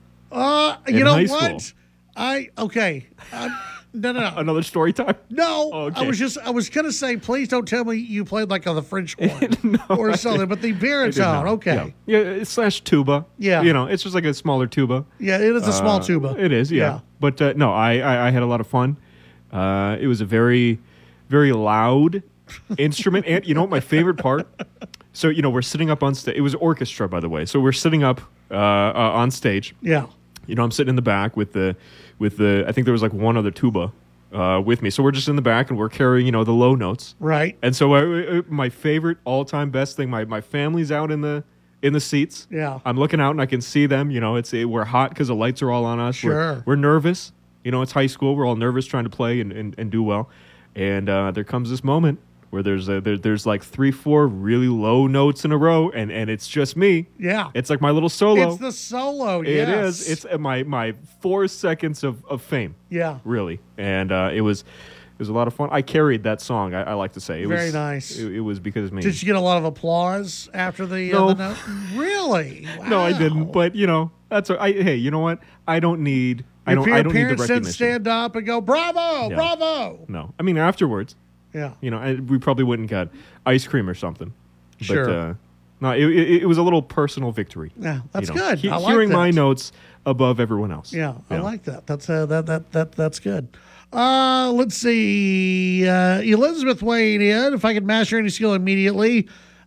Uh, you In know high what? school. I okay. Um, no, no, no. Another story time. No, Oh, I okay. was just I was gonna say, please don't tell me you played like on the French horn No, or I something, did- but the I did baritone, not. okay. Yeah. yeah, slash tuba. Yeah. You know, it's just like a smaller tuba. Yeah, it is a small Uh, tuba. It is, yeah. Yeah. But uh, no, I, I I had a lot of fun. Uh, it was a very, very loud instrument. And you know what my favorite part? So, you know, we're sitting up on stage. It was orchestra, by the way. So we're sitting up uh, uh, on stage. Yeah. You know, I'm sitting in the back with the, with the, I think there was like one other tuba uh, with me. So we're just in the back and we're carrying, you know, the low notes. Right. And so I, I- my favorite all-time best thing, my, my family's out in the in the seats. Yeah. I'm looking out and I can see them. You know, it's it, we're hot because the lights are all on us. We're, Sure. we're nervous. You know, it's high school. We're all nervous trying to play and, and, and do well. And uh, there comes this moment where there's a, there, there's like three, four really low notes in a row, and, and it's just me. Yeah. It's like my little solo. It's the solo. It yes. is. It's uh, my my four seconds of, of fame. Yeah. Really, and uh, it was it was a lot of fun. I carried that song. I, I like to say it Very was nice. It, it was because of me. Did you get a lot of applause after the, No. uh, the note? Really? Wow. No, I didn't. But you know, that's a, I. Hey, you know what? I don't need. I If don't. your I don't need the parents didn't recognition. stand up and go, bravo, Yeah. bravo. No, I mean afterwards. Yeah. You know, I, we probably wouldn't got ice cream or something. Sure. But, uh, no, it, it, it was a little personal victory. Yeah, that's you know. good. He- I like hearing that. my notes above everyone else. Yeah, I Yeah. like that. That's uh, that that that that's good. Uh, let's see. Uh, Elizabeth weighed in. If I could master any skill immediately,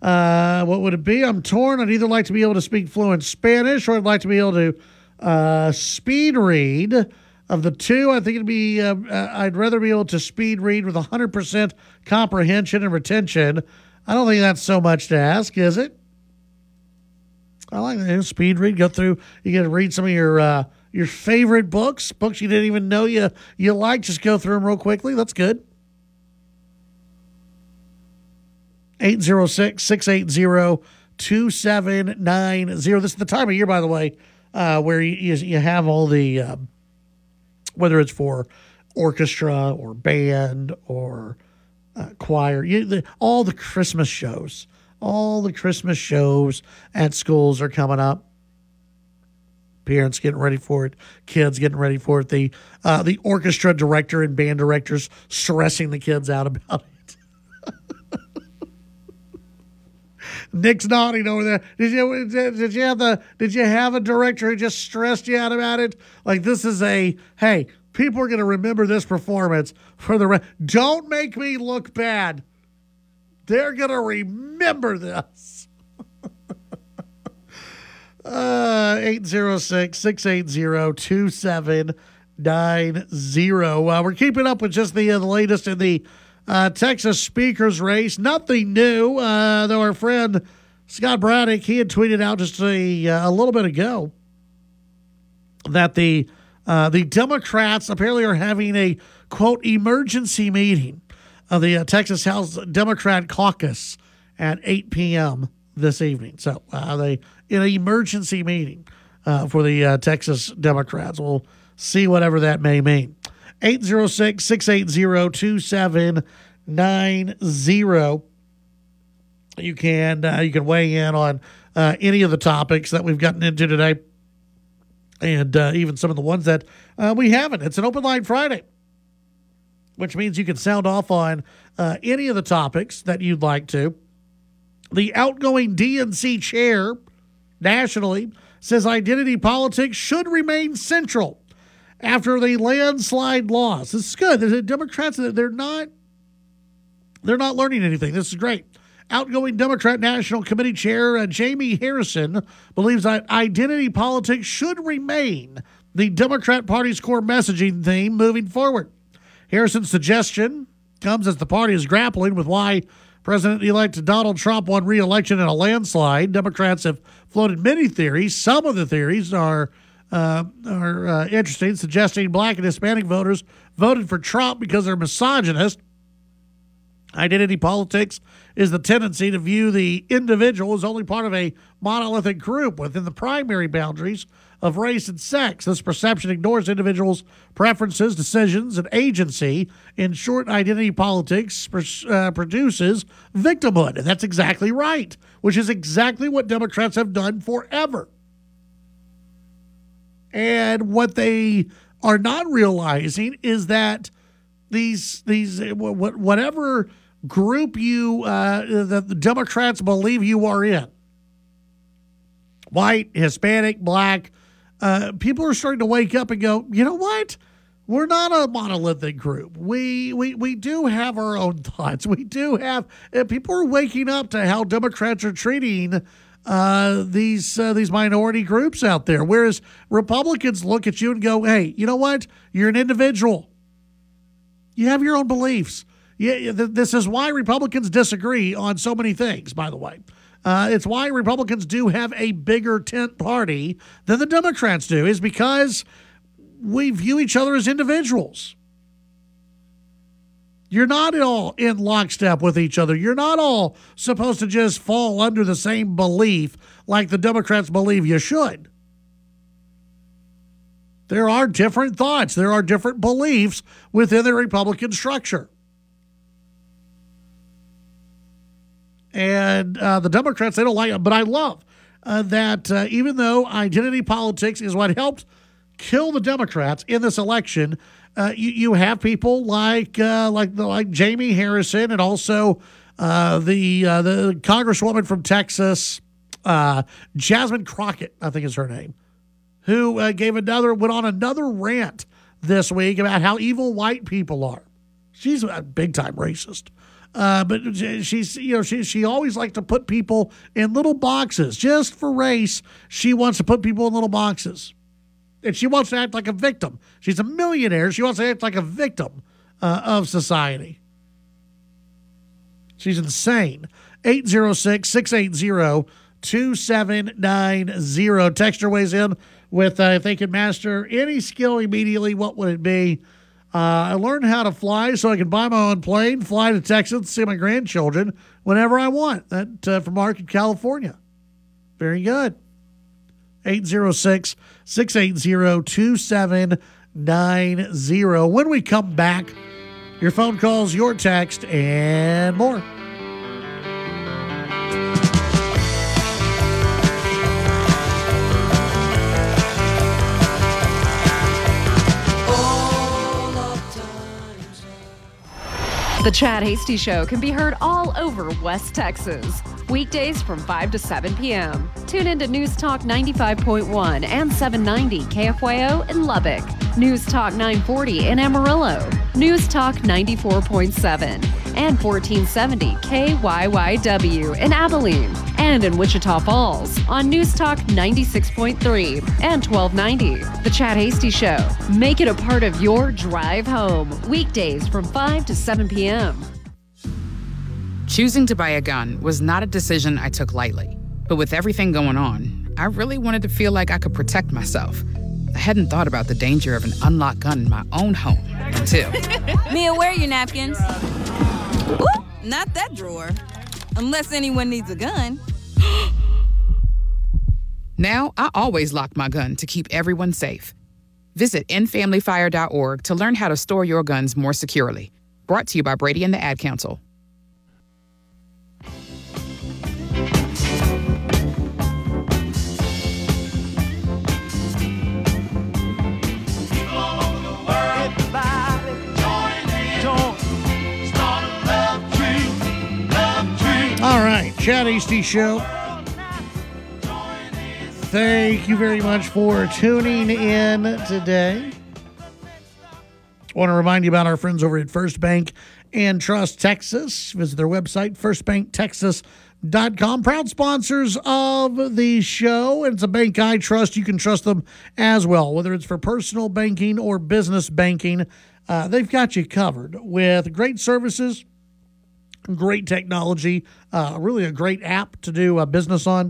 uh, what would it be? I'm torn. I'd either like to be able to speak fluent Spanish, or I'd like to be able to uh, speed read. Of the two, I think it'd be. Uh, uh, I'd rather be able to speed read with one hundred percent comprehension and retention. I don't think that's so much to ask, is it? I like that. Speed read. Go through. You get to read some of your uh, your favorite books, books you didn't even know you you like. Just go through them real quickly. That's good. eight zero six, six eight zero, two seven nine zero. This is the time of year, by the way, uh, where you, you you have all the uh, whether it's for orchestra or band or uh, choir, you, the, all the Christmas shows. All the Christmas shows at schools are coming up. Parents getting ready for it. Kids getting ready for it. The uh, the orchestra director and band directors stressing the kids out about it. Nick's nodding over there. Did you did you have the did you have a director who just stressed you out about it? Like, this is a hey, people are going to remember this performance for the rest. Don't make me look bad. They're going to remember this. uh, eight zero six, six eight zero, two seven nine zero. Uh, we're keeping up with just the, uh, the latest in the uh, Texas speakers race. Nothing new, uh, though our friend Scott Braddock, he had tweeted out just a, uh, a little bit ago that the uh, the Democrats apparently are having a, quote, emergency meeting of the uh, Texas House Democrat Caucus at eight p.m. this evening. So uh, they in an emergency meeting uh, for the uh, Texas Democrats. We'll see whatever that may mean. eight zero six, six eight zero, two seven nine zero. You can uh, you can weigh in on uh, any of the topics that we've gotten into today, and uh, even some of the ones that uh, we haven't. It's an Open Line Friday, which means you can sound off on uh, any of the topics that you'd like to. The outgoing D N C chair nationally says identity politics should remain central after the landslide loss. This is good. The Democrats, they're not, they're not learning anything. This is great. Outgoing Democrat National Committee Chair uh, Jamie Harrison believes that identity politics should remain the Democrat Party's core messaging theme moving forward. Harrison's suggestion comes as the party is grappling with why President-elect Donald Trump won re-election in a landslide. Democrats have floated many theories. Some of the theories are uh, are uh, interesting, suggesting black and Hispanic voters voted for Trump because they're misogynist. Identity politics is the tendency to view the individual as only part of a monolithic group within the primary boundaries of race and sex. This perception ignores individuals' preferences, decisions, and agency. In short, identity politics uh, produces victimhood. And that's exactly right, which is exactly what Democrats have done forever. And what they are not realizing is that these, these whatever group you, uh, that the Democrats believe you are in, white, Hispanic, black, uh, people are starting to wake up and go, you know what? We're not a monolithic group. We we we do have our own thoughts. We do have, and people are waking up to how Democrats are treating uh, these uh, these minority groups out there. Whereas Republicans look at you and go, hey, you know what? You're an individual. You have your own beliefs. Yeah, this is why Republicans disagree on so many things, by the way. Uh, it's why Republicans do have a bigger tent party than the Democrats do, is because we view each other as individuals. You're not at all in lockstep with each other. You're not all supposed to just fall under the same belief like the Democrats believe you should. There are different thoughts. There are different beliefs within the Republican structure. And uh, the Democrats, they don't like it. But I love uh, that uh, even though identity politics is what helped kill the Democrats in this election, uh, you, you have people like uh, like the, like Jamie Harrison and also uh, the uh, the Congresswoman from Texas, uh, Jasmine Crockett, I think is her name, who uh, gave another went on another rant this week about how evil white people are. She's a big time racist. Uh, but she's, you know, she she always likes to put people in little boxes just for race. She wants to put people in little boxes, and she wants to act like a victim. She's a millionaire. She wants to act like a victim uh, of society. She's insane. eight zero six, six eight zero, two seven nine zero. Texter weighs in with uh, if they could master any skill immediately, what would it be? Uh, I learned how to fly so I can buy my own plane, fly to Texas, see my grandchildren whenever I want. That uh, from Mark in California. Very good. eight zero six, six eight zero, two seven nine zero. When we come back, your phone calls, your text, and more. The Chad Hasty Show can be heard all over West Texas. Weekdays from five to seven p.m. Tune in to News Talk ninety-five point one and seven ninety K F Y O in Lubbock. News Talk nine forty in Amarillo. News Talk ninety-four point seven and fourteen seventy K Y Y W in Abilene. And in Wichita Falls on News Talk ninety-six point three and twelve ninety. The Chad Hasty Show. Make it a part of your drive home. Weekdays from five to seven p.m. Choosing to buy a gun was not a decision I took lightly. But with everything going on, I really wanted to feel like I could protect myself. I hadn't thought about the danger of an unlocked gun in my own home until... Mia, where are your napkins? Ooh, not that drawer. Unless anyone needs a gun. Now, I always lock my gun to keep everyone safe. Visit end family fire dot org to learn how to store your guns more securely. Brought to you by Brady and the Ad Council. All right, Chad Hasty Show. Thank you very much for tuning in today. I want to remind you about our friends over at First Bank and Trust Texas. Visit their website, first bank texas dot com. Proud sponsors of the show. And it's a bank I trust. You can trust them as well, whether it's for personal banking or business banking. Uh, they've got you covered with great services, Great technology, uh, really a great app to do uh, business on.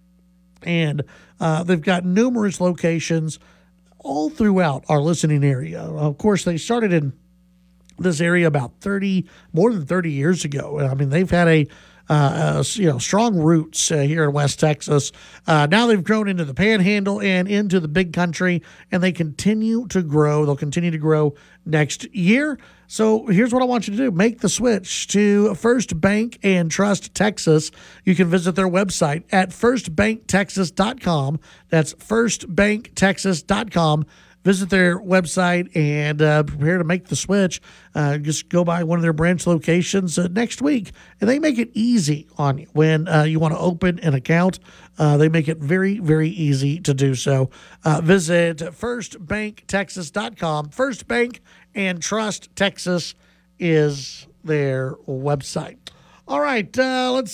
And uh, they've got numerous locations all throughout our listening area. Of course, they started in this area about thirty, more than thirty years ago. I mean, they've had a Uh, uh, you know, strong roots uh, here in West Texas. Uh, now they've grown into the Panhandle and into the Big Country, and they continue to grow. They'll continue to grow next year. So here's what I want you to do. Make the switch to First Bank and Trust Texas. You can visit their website at first bank texas dot com. That's first bank texas dot com. Visit their website and uh, prepare to make the switch. Uh, just go by one of their branch locations uh, next week. And they make it easy on you when uh, you want to open an account. Uh, they make it very, very easy to do so. Uh, visit first bank texas dot com. First Bank and Trust Texas is their website. All right, uh, let's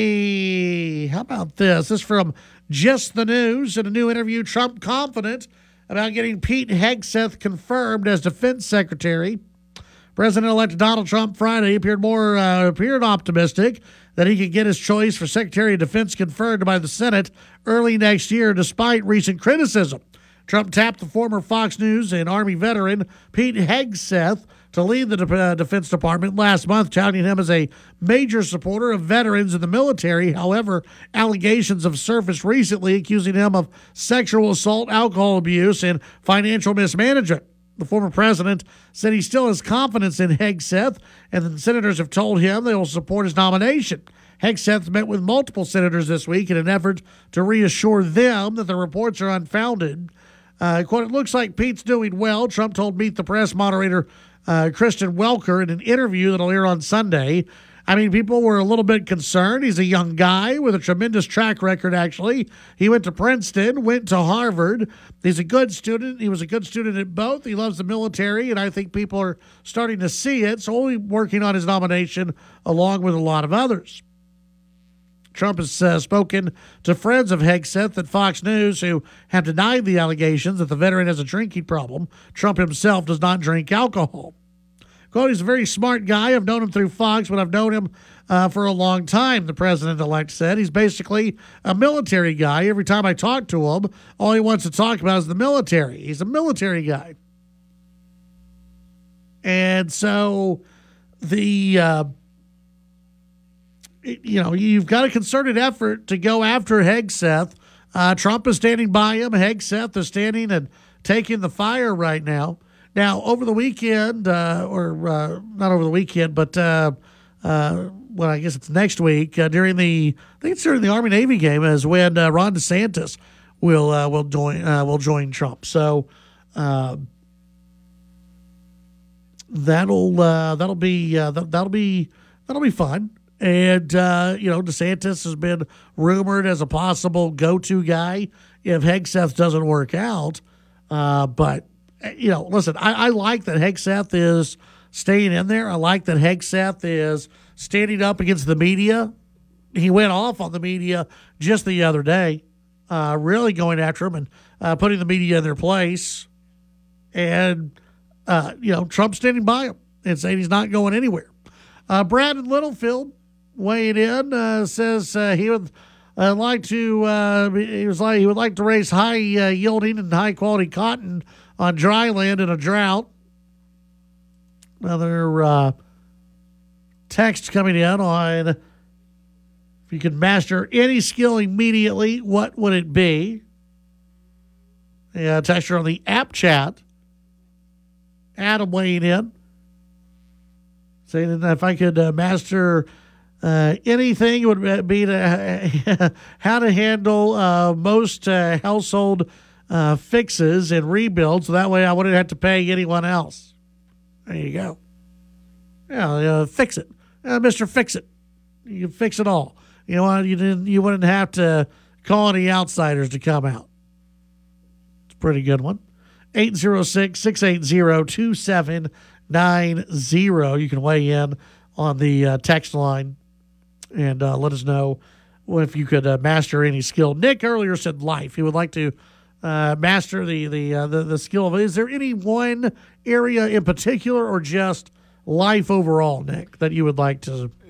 see. How about this? This is from Just the News. In a new interview, Trump confident about getting Pete Hegseth confirmed as defense secretary. President-elect Donald Trump Friday appeared more uh, appeared optimistic that he could get his choice for Secretary of Defense confirmed by the Senate early next year, despite recent criticism. Trump tapped the former Fox News and Army veteran Pete Hegseth to lead the De- uh, Defense Department last month, touting him as a major supporter of veterans in the military. However, allegations have surfaced recently accusing him of sexual assault, alcohol abuse, and financial mismanagement. The former president said he still has confidence in Hegseth, and the senators have told him they will support his nomination. Hegseth met with multiple senators this week in an effort to reassure them that the reports are unfounded. Uh, quote, "It looks like Pete's doing well," Trump told Meet the Press moderator uh, Kristen Welker in an interview that'll air on Sunday. I mean, people were a little bit concerned. He's a young guy with a tremendous track record, actually. He went to Princeton, went to Harvard. He's a good student. He was a good student at both. He loves the military, and I think people are starting to see it. So we'll be working on his nomination along with a lot of others. Trump has uh, spoken to friends of Hegseth at Fox News who have denied the allegations that the veteran has a drinking problem. Trump himself does not drink alcohol. Quote, "He's a very smart guy. I've known him through Fox, but I've known him uh, for a long time," the president-elect said. "He's basically a military guy. Every time I talk to him, all he wants to talk about is the military. He's a military guy." And so the... Uh, You know, you've got a concerted effort to go after Hegseth. Uh, Trump is standing by him. Hegseth is standing and taking the fire right now. Now, over the weekend, uh, or uh, not over the weekend, but uh, uh, well, I guess it's next week uh, during the I think it's during the Army Navy game is when uh, Ron DeSantis will uh, will join uh, will join Trump. So uh, that'll uh, that'll be uh, that, that'll be that'll be fun. And, uh, you know, DeSantis has been rumored as a possible go-to guy if Hegseth doesn't work out. Uh, but, you know, listen, I, I like that Hegseth is staying in there. I like that Hegseth is standing up against the media. He went off on the media just the other day, uh, really going after him and uh, putting the media in their place. And, uh, you know, Trump standing by him and saying he's not going anywhere. Uh, Brad in Littlefield weighing in uh, says uh, he would uh, like to. Uh, he was like he would like to raise high uh, yielding and high quality cotton on dry land in a drought. Another uh, text coming in on if you could master any skill immediately, what would it be? Yeah, texture on the app chat. Adam weighing in, saying that if I could uh, master uh, anything, it would be to, uh, how to handle uh, most uh, household uh, fixes and rebuilds. So that way I wouldn't have to pay anyone else. There you go. Yeah, uh, fix it. Uh, Mister Fix It. You can fix it all. You know what? You didn't. You wouldn't have to call any outsiders to come out. It's a pretty good one. eight zero six, six eight zero, two seven nine zero. You can weigh in on the uh, text line and uh, let us know if you could uh, master any skill. Nick earlier said life. He would like to uh, master the the, uh, the the skill of it. Is there any one area in particular or just life overall, Nick, that you would like to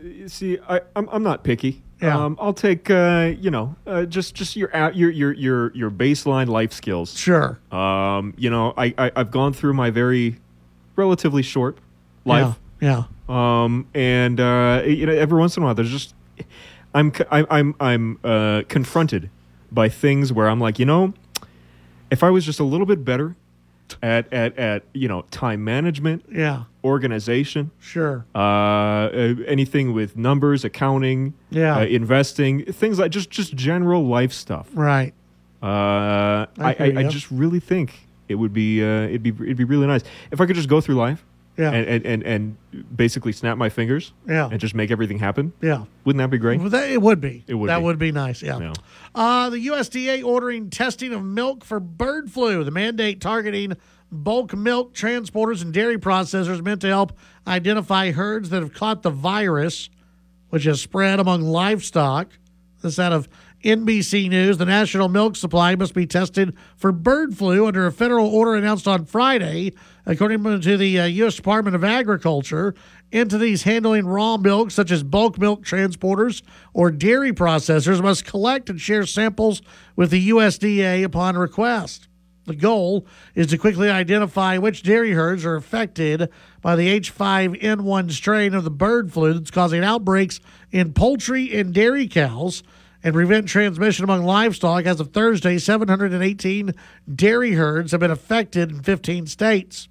see, I, I'm I'm not picky. Yeah. Um, I'll take uh, you know uh, just just your out your your your your baseline life skills. Sure. Um, you know, I, I I've gone through my very relatively short life. Yeah. yeah. Um, and uh, you know, every once in a while, there's just I'm I'm I'm I'm uh, confronted by things where I'm like, you know, if I was just a little bit better at at at you know time management, Yeah. organization, Sure. uh, uh, anything with numbers, accounting, Yeah. uh, investing, things like just just general life stuff. Right. Uh, I I, hear I ya. just really think it would be uh, it'd be it'd be really nice if I could just go through life. Yeah. And, and, and, and basically snap my fingers. Yeah. And just make everything happen. Yeah. Wouldn't that be great? Well, that, it would be. It would That be. would be nice, yeah. Yeah. Uh, the U S D A ordering testing of milk for bird flu. The mandate targeting bulk milk transporters and dairy processors meant to help identify herds that have caught the virus, which has spread among livestock. This out of N B C News. The national milk supply must be tested for bird flu under a federal order announced on Friday. According to the uh, U S Department of Agriculture, entities handling raw milk, such as bulk milk transporters or dairy processors, must collect and share samples with the U S D A upon request. The goal is to quickly identify which dairy herds are affected by the H five N one strain of the bird flu that's causing outbreaks in poultry and dairy cows and prevent transmission among livestock. As of Thursday, seven hundred eighteen dairy herds have been affected in fifteen states.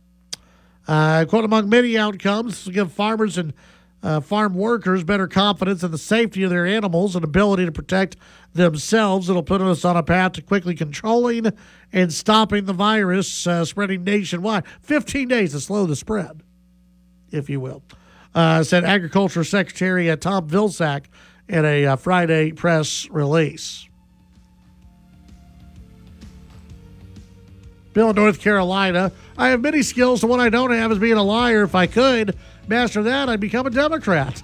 Uh, quote, among many outcomes, to give farmers and uh, farm workers better confidence in the safety of their animals and ability to protect themselves. It'll put us on a path to quickly controlling and stopping the virus uh, spreading nationwide. fifteen days to slow the spread, if you will, uh, said Agriculture Secretary uh, Tom Vilsack in a uh, Friday press release. Bill in North Carolina. I have many skills. The one I don't have is being a liar. If I could master that, I'd become a Democrat.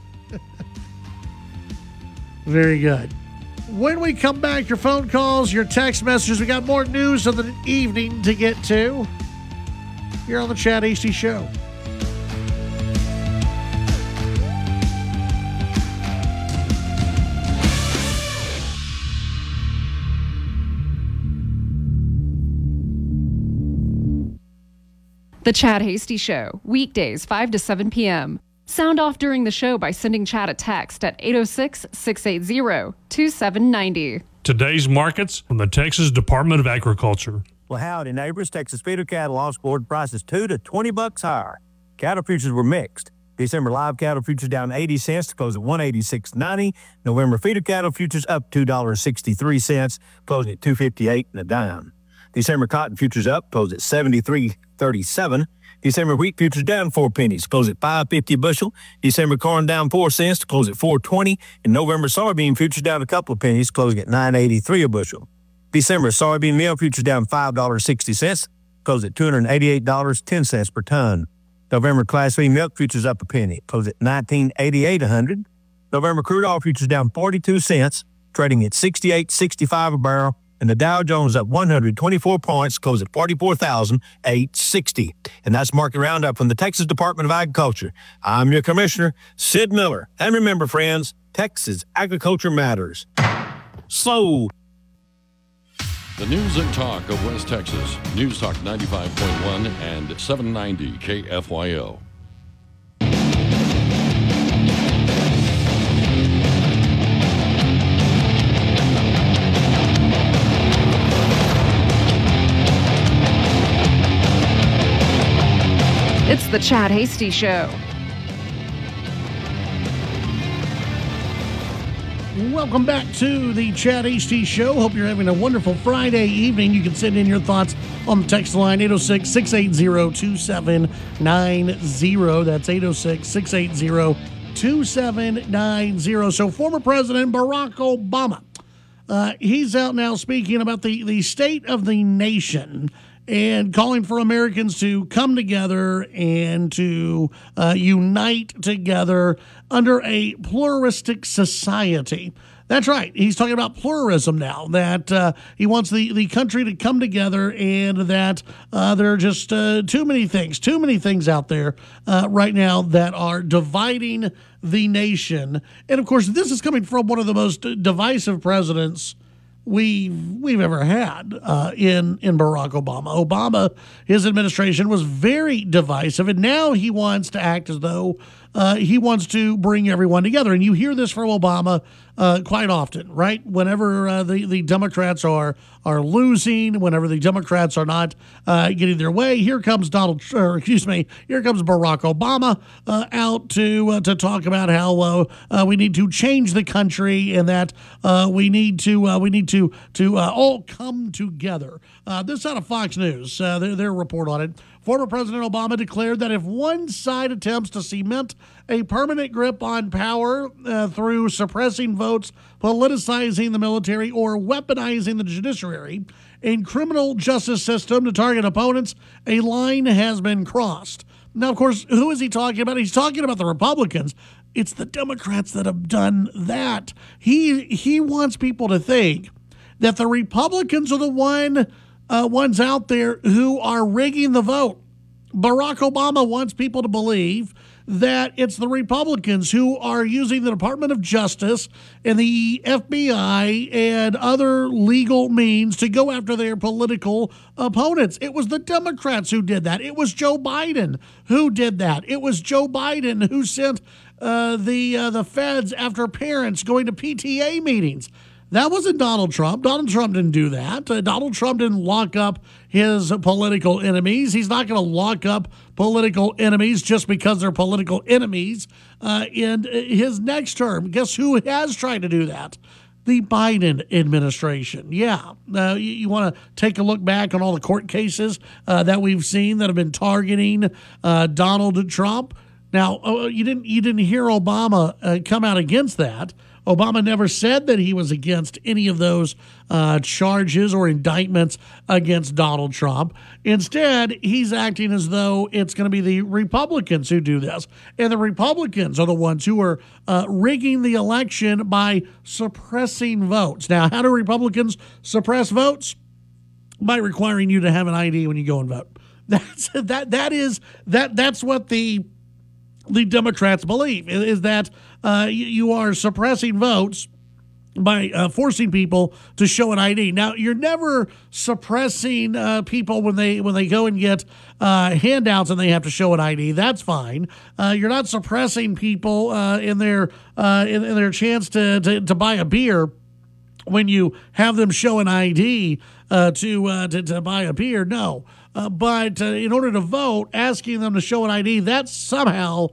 Very good. When we come back, your phone calls, your text messages. We got more news of the evening to get to here on the Chad Hasty Show. The Chad Hasty Show, weekdays five to seven p.m. Sound off during the show by sending Chad a text at eight oh six, six eight zero, two seven nine zero. Today's markets from the Texas Department of Agriculture. Well, howdy, neighbors. Texas Feeder Cattle off-board prices two to twenty bucks higher. Cattle futures were mixed. December live cattle futures down eighty cents to close at one eighty-six ninety. November feeder cattle futures up two dollars and sixty-three cents, closing at two fifty-eight and a dime. December cotton futures up, closed at seventy-three thirty-seven. December wheat futures down four pennies, close at five fifty a bushel. December corn down four cents to close at four twenty. And November soybean futures down a couple of pennies, closing at nine eighty-three a bushel. December soybean meal futures down five dollars and sixty cents, closed at two hundred eighty-eight dollars and ten cents per ton. November Class B milk futures up a penny, closed at nineteen eighty-eight a hundred. November crude oil futures down forty-two cents, trading at sixty-eight sixty-five a barrel. And the Dow Jones up one hundred twenty-four points, closed at forty-four thousand eight hundred sixty. And that's Market Roundup from the Texas Department of Agriculture. I'm your commissioner, Sid Miller. And remember, friends, Texas agriculture matters. So, the news and talk of West Texas. News Talk ninety-five point one and seven ninety K F Y O. It's the Chad Hasty Show. Welcome back to the Chad Hasty Show. Hope you're having a wonderful Friday evening. You can send in your thoughts on the text line, eight oh six, six eight zero, two seven nine zero. That's eight oh six, six eight zero, two seven nine zero. So former President Barack Obama, uh, he's out now speaking about the, the state of the nation and calling for Americans to come together and to uh, unite together under a pluralistic society. That's right. He's talking about pluralism now, that uh, he wants the, the country to come together, and that uh, there are just uh, too many things, too many things out there uh, right now that are dividing the nation. And, of course, this is coming from one of the most divisive presidents we've we've ever had uh, in in Barack Obama. Obama, his administration was very divisive, and now he wants to act as though uh, he wants to bring everyone together. And you hear this from Obama uh, quite often, right? Whenever uh, the the Democrats are are losing, whenever the Democrats are not uh, getting their way, here comes Donald, or excuse me, here comes Barack Obama uh, out to uh, to talk about how uh, uh, we need to change the country, and that uh, we need to uh, we need to to uh, all come together. Uh, this is out of Fox News, uh, their, their report on it. Former President Obama declared that if one side attempts to cement a permanent grip on power uh, through suppressing votes, politicizing the military, or weaponizing the judiciary and criminal justice system to target opponents, a line has been crossed. Now, of course, who is he talking about? He's talking about the Republicans. It's the Democrats that have done that. He he wants people to think that the Republicans are the one uh, ones out there who are rigging the vote. Barack Obama wants people to believe that it's the Republicans who are using the Department of Justice and the F B I and other legal means to go after their political opponents. It was the Democrats who did that. It was Joe Biden who did that. It was Joe Biden who sent uh, the uh, the feds after parents going to P T A meetings. That wasn't Donald Trump. Donald Trump didn't do that. Uh, Donald Trump didn't lock up his political enemies. He's not going to lock up political enemies just because they're political enemies uh, in his next term. Guess who has tried to do that? The Biden administration. Yeah. Uh, you you want to take a look back on all the court cases uh, that we've seen that have been targeting uh, Donald Trump. Now, uh, you didn't you didn't hear Obama uh, come out against that. Obama never said that he was against any of those uh, charges or indictments against Donald Trump. Instead, he's acting as though it's going to be the Republicans who do this. And the Republicans are the ones who are uh, rigging the election by suppressing votes. Now, how do Republicans suppress votes? By requiring you to have an I D when you go and vote. That's that that is that that's what the the Democrats believe, is that uh, you, you are suppressing votes by uh, forcing people to show an I D. Now, you're never suppressing uh, people when they when they go and get uh, handouts and they have to show an I D. That's fine. Uh, you're not suppressing people uh, in their uh, in, in their chance to, to to buy a beer when you have them show an I D uh, to, uh, to to buy a beer. No. Uh, but uh, in order to vote, asking them to show an I D, that somehow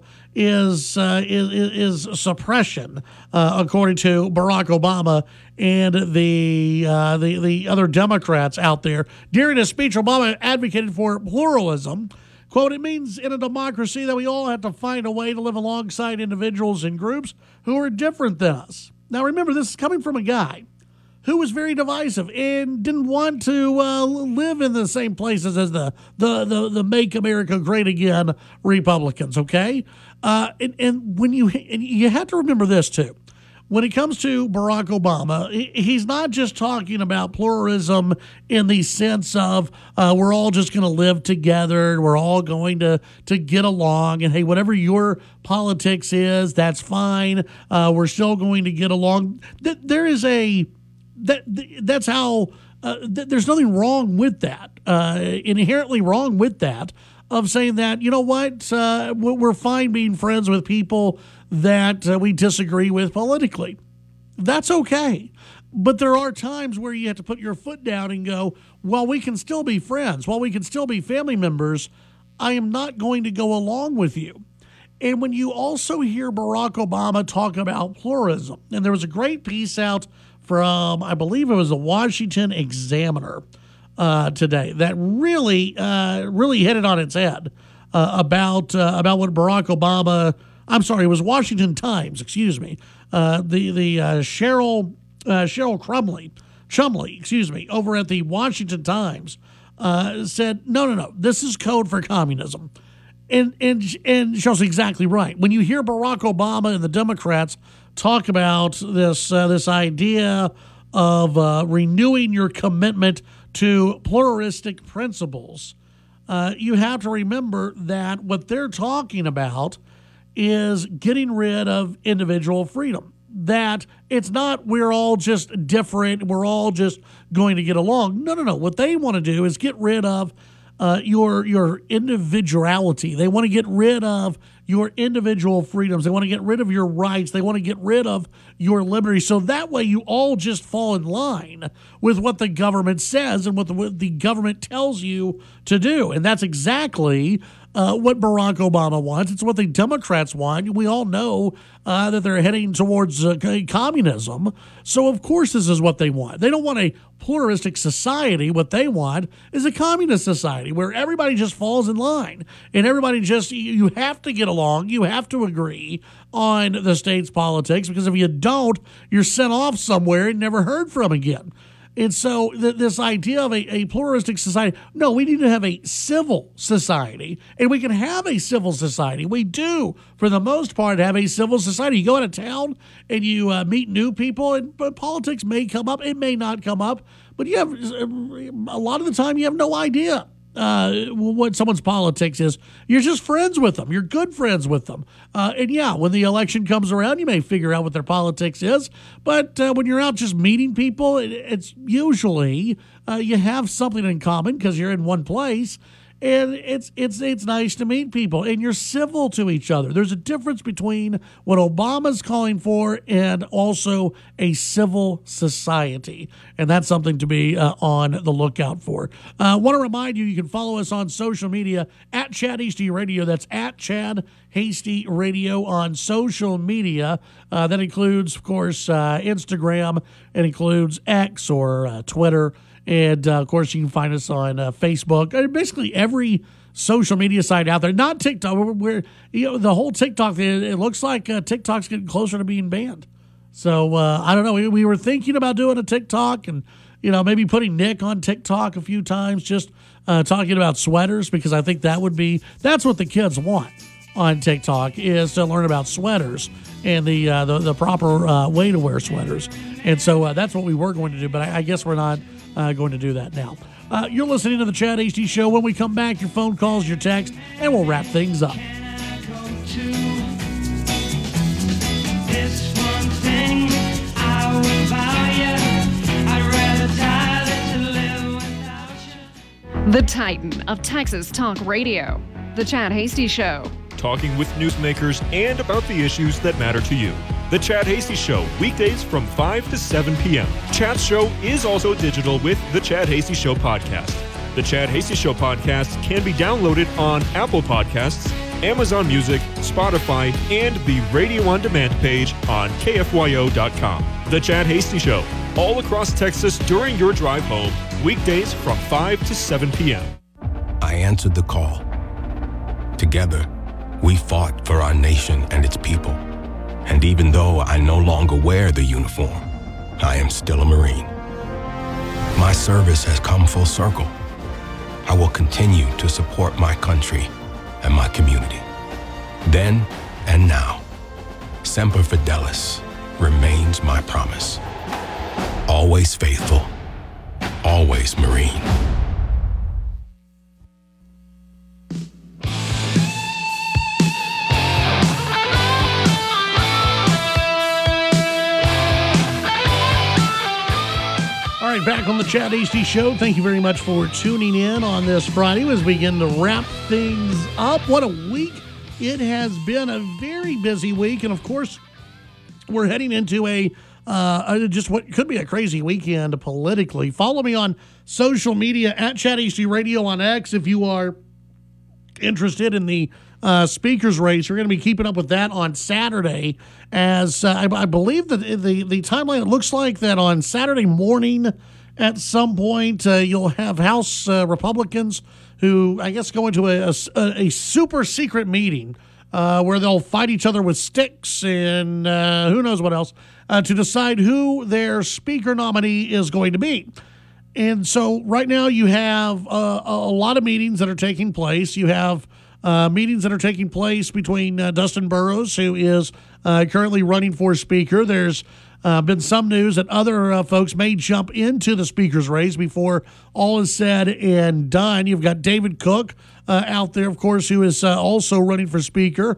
is uh, is, is suppression, uh, according to Barack Obama and the, uh, the the other Democrats out there. During his speech, Obama advocated for pluralism. Quote, "It means in a democracy that we all have to find a way to live alongside individuals and groups who are different than us." Now, remember, this is coming from a guy who was very divisive and didn't want to uh, live in the same places as the the the, the Make America Great Again Republicans. Okay, uh, and, and when you and you have to remember this too, when it comes to Barack Obama, he's not just talking about pluralism in the sense of uh, we're all just going to live together and we're all going to to get along, and hey, whatever your politics is, that's fine. Uh, we're still going to get along. Th- there is a That that's how. Uh, th- there's nothing wrong with that. Uh, inherently wrong with that of saying that, you know what, uh, we're fine being friends with people that uh, we disagree with politically. That's okay. But there are times where you have to put your foot down and go, while we can still be friends, while we can still be family members, I am not going to go along with you. And when you also hear Barack Obama talk about pluralism, and there was a great piece out from, I believe it was the Washington Examiner uh, today, that really, uh, really hit it on its head uh, about uh, about what Barack Obama. I'm sorry, it was Washington Times. Excuse me. Uh, the the uh, Cheryl uh, Cheryl Crumley, Chumley, excuse me, over at the Washington Times uh, said, no, no, no, this is code for communism. And and and Cheryl's exactly right. When you hear Barack Obama and the Democrats talk about this uh, this idea of uh, renewing your commitment to pluralistic principles, uh, you have to remember that what they're talking about is getting rid of individual freedom. That it's not we're all just different, we're all just going to get along. No, no, no. What they want to do is get rid of uh, your your individuality. They want to get rid of your individual freedoms. They want to get rid of your rights. They want to get rid of your liberty. So that way you all just fall in line with what the government says and what the, what the government tells you to do. And that's exactly uh, what Barack Obama wants. It's what the Democrats want. We all know uh, that they're heading towards uh, communism. So, of course, this is what they want. They don't want a pluralistic society. What they want is a communist society where everybody just falls in line and everybody just, you have to get along. You have to agree on the state's politics, because if you don't, you're sent off somewhere and never heard from again. And so th- this idea of a, a pluralistic society, no, we need to have a civil society, and we can have a civil society. We do, for the most part, have a civil society. You go out of town and you uh, meet new people, and but politics may come up. It may not come up, but you have a lot of the time you have no idea Uh, what someone's politics is. You're just friends with them. You're good friends with them. Uh, and yeah, when the election comes around, you may figure out what their politics is. But uh, when you're out just meeting people, it, it's usually uh, you have something in common because you're in one place. And it's it's it's nice to meet people, and you're civil to each other. There's a difference between what Obama's calling for and also a civil society, and that's something to be uh, on the lookout for. I uh, want to remind you, you can follow us on social media at Chad Hasty Radio. That's at Chad Hasty Radio on social media. Uh, that includes, of course, uh, Instagram. It includes X or uh, Twitter. And, uh, of course, you can find us on uh, Facebook, uh, basically every social media site out there. Not TikTok. We're, we're you know, the whole TikTok, it, it looks like uh, TikTok's getting closer to being banned. So, uh, I don't know. We, we were thinking about doing a TikTok and, you know, maybe putting Nick on TikTok a few times, just uh, talking about sweaters, because I think that would be, that's what the kids want on TikTok, is to learn about sweaters and the uh, the, the proper uh, way to wear sweaters. And so uh, that's what we were going to do, but I, I guess we're not uh, going to do that now. Uh, you're listening to the Chad Hasty Show. When we come back, your phone calls, your text, and we'll wrap things up. The Titan of Texas Talk Radio, the Chad Hasty Show. Talking with newsmakers and about the issues that matter to you. The Chad Hasty Show, weekdays from five to seven p.m. Chad's show is also digital with the Chad Hasty Show podcast. The Chad Hasty Show podcast can be downloaded on Apple Podcasts, Amazon Music, Spotify, and the Radio On Demand page on K F Y O dot com. The Chad Hasty Show, all across Texas during your drive home, weekdays from five to seven p.m. I answered the call. Together, we fought for our nation and its people. And even though I no longer wear the uniform, I am still a Marine. My service has come full circle. I will continue to support my country and my community. Then and now, Semper Fidelis remains my promise. Always faithful, always Marine. All right, back on the Chad Hasty Show. Thank you very much for tuning in on this Friday as we begin to wrap things up. What a week it has been, a very busy week. And, of course, we're heading into a uh, just what could be a crazy weekend politically. Follow me on social media at Chad Hasty Radio on X if you are interested in the uh, speakers race. We're going to be keeping up with that on Saturday. As uh, I, I believe that the, the timeline, it looks like that on Saturday morning at some point uh, you'll have House uh, Republicans who I guess go into a, a, a super secret meeting uh, where they'll fight each other with sticks and uh, who knows what else uh, to decide who their speaker nominee is going to be. And so right now you have uh, a lot of meetings that are taking place. You have uh, meetings that are taking place between uh, Dustin Burrows, who is uh, currently running for Speaker. There's uh, been some news that other uh, folks may jump into the Speaker's race before all is said and done. You've got David Cook uh, out there, of course, who is uh, also running for Speaker.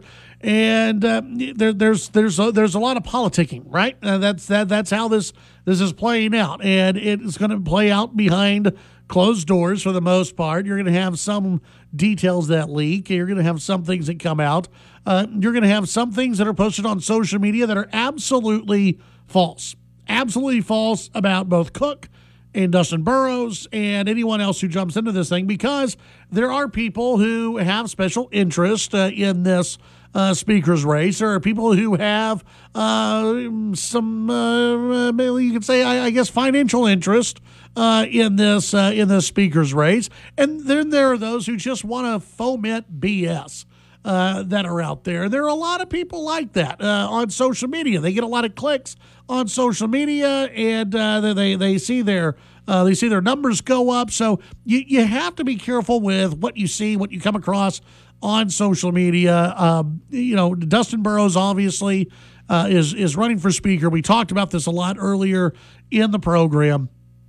And uh, there, there's there's a, there's a lot of politicking, right? Uh, that's that that's how this this is playing out, and it's going to play out behind closed doors for the most part. You're going to have some details that leak. You're going to have some things that come out. Uh, you're going to have some things that are posted on social media that are absolutely false, absolutely false about both Cook and Dustin Burrows and anyone else who jumps into this thing, because there are people who have special interest uh, in this Uh, speaker's race. There are people who have uh, some, uh, you could say, I, I guess, financial interest uh, in this uh, in this speaker's race, and then there are those who just want to foment B S uh, that are out there. There are a lot of people like that uh, on social media. They get a lot of clicks on social media, and uh, they they see their uh, they see their numbers go up. So you you have to be careful with what you see, what you come across on social media. Um, you know, Dustin Burrows obviously uh, is is running for Speaker. We talked about this a lot earlier in the program.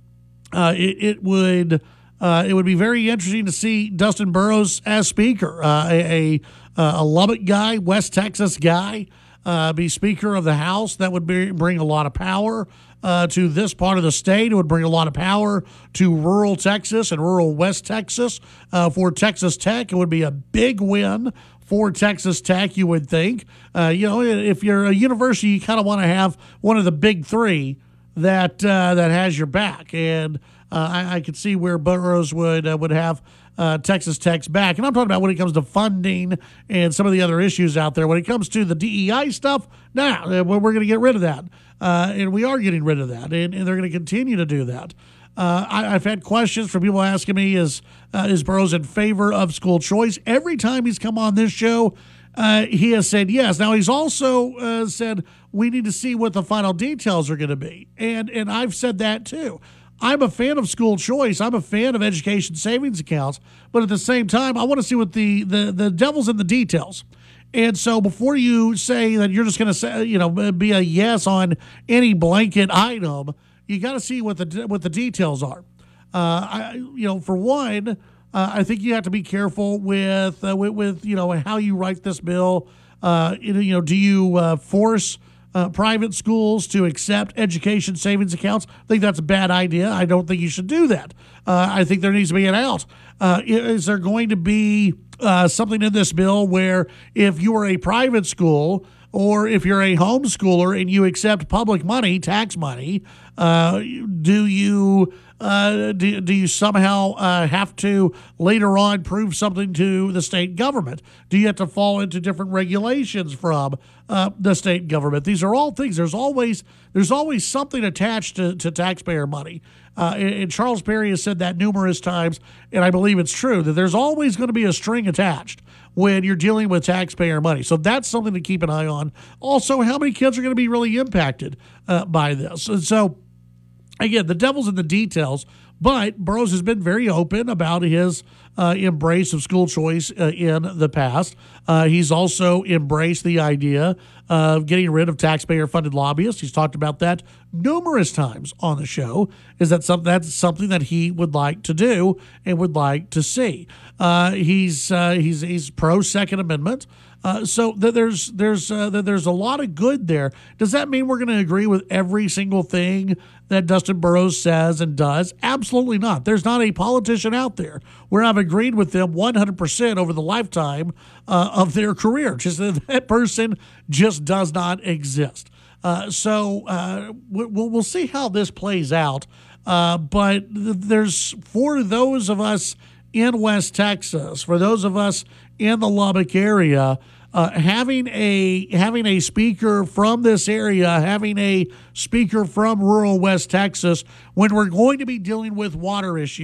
Uh, it, it would uh, it would be very interesting to see Dustin Burrows as Speaker, uh, a, a a Lubbock guy, West Texas guy, uh, be Speaker of the House. That would be, bring a lot of power Uh, to this part of the state. It would bring a lot of power to rural Texas and rural West Texas. Uh, for Texas Tech, it would be a big win for Texas Tech, you would think. Uh, you know, if you're a university, you kind of want to have one of the big three that uh, that has your back. And uh, I, I could see where Burrows would uh, would have uh, Texas Tech's back. And I'm talking about when it comes to funding and some of the other issues out there. When it comes to the D E I stuff, nah, we're going to get rid of that. Uh, and we are getting rid of that, and, and they're going to continue to do that. Uh, I, I've had questions from people asking me, is uh, is Burrows in favor of school choice? Every time he's come on this show, uh, he has said yes. Now, he's also uh, said we need to see what the final details are going to be, and and I've said that too. I'm a fan of school choice. I'm a fan of education savings accounts, but at the same time, I want to see what the the, the devil's in the details. And so before you say that you're just going to say, you know, be a yes on any blanket item, you got to see what the what the details are. Uh, I, you know, for one, uh, I think you have to be careful with, uh, with with you know how you write this bill. Uh, you know, do you uh, force uh, private schools to accept education savings accounts? I think that's a bad idea. I don't think you should do that. Uh, I think there needs to be an out. Uh, is there going to be Uh, something in this bill where if you are a private school or if you're a homeschooler and you accept public money, tax money, uh, do you uh, do, do you somehow uh, have to later on prove something to the state government? Do you have to fall into different regulations from uh, the state government? These are all things. There's always there's always something attached to, to taxpayer money. Uh, and, and Charles Perry has said that numerous times, and I believe it's true, that there's always going to be a string attached when you're dealing with taxpayer money. So that's something to keep an eye on. Also, how many kids are going to be really impacted uh, by this? And so, again, the devil's in the details, but Burrows has been very open about his uh, embrace of school choice uh, in the past. Uh, he's also embraced the idea of getting rid of taxpayer-funded lobbyists. He's talked about that numerous times on the show. Is that something that's something that he would like to do and would like to see? Uh, he's uh, he's he's pro Second Amendment. Uh, so th- there's there's uh, th- there's a lot of good there. Does that mean we're going to agree with every single thing that Dustin Burrows says and does? Absolutely not. There's not a politician out there where I've agreed with them one hundred percent over the lifetime uh, of their career. Just that, that person just does not exist. Uh, so uh, we'll we'll see how this plays out. Uh, but there's for those of us in West Texas, for those of us in the Lubbock area, uh, having a having a speaker from this area, having a speaker from rural West Texas, when we're going to be dealing with water issues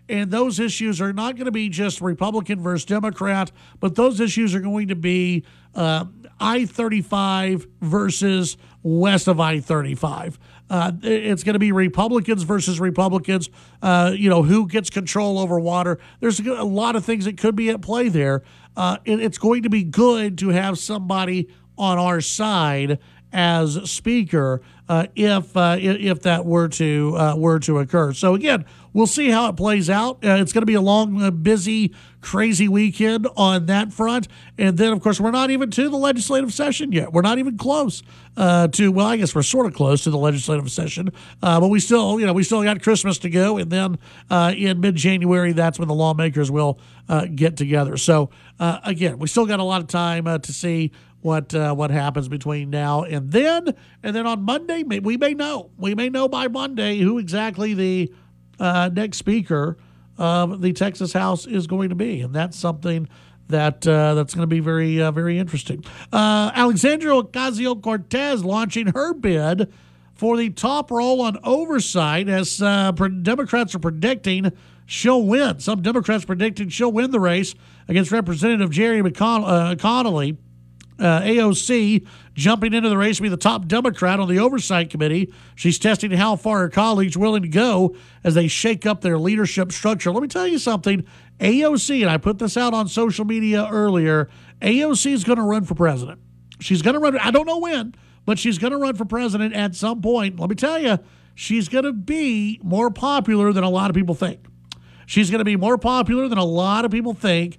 And those issues are not going to be just Republican versus Democrat, but those issues are going to be uh, I thirty-five versus west of I thirty-five. Uh, it's going to be Republicans versus Republicans. Uh, you know, who gets control over water? There's a lot of things that could be at play there. Uh, it, it's going to be good to have somebody on our side as speaker uh, if uh, if that were to uh, were to occur. So again, we'll see how it plays out. Uh, it's going to be a long, uh, busy, crazy weekend on that front, and then of course we're not even to the legislative session yet. We're not even close uh, to. Well, I guess we're sort of close to the legislative session, uh, but we still, you know, we still got Christmas to go, and then uh, in mid-January, that's when the lawmakers will uh, get together. So uh, again, we still got a lot of time uh, to see what uh, what happens between now and then. And then on Monday, may, we may know. We may know by Monday who exactly the uh, next speaker of the Texas House is going to be. And that's something that uh, that's going to be very, uh, very interesting. Uh, Alexandria Ocasio-Cortez launching her bid for the top role on oversight as uh, Democrats are predicting she'll win. Some Democrats predicting she'll win the race against Representative Jerry McCon- uh, Connolly. Uh, A O C jumping into the race to be the top Democrat on the Oversight Committee. She's testing how far her colleagues are willing to go as they shake up their leadership structure. Let me tell you something. A O C, and I put this out on social media earlier, A O C is going to run for president. She's going to run, I don't know when, but she's going to run for president at some point. Let me tell you, she's going to be more popular than a lot of people think. She's going to be more popular than a lot of people think.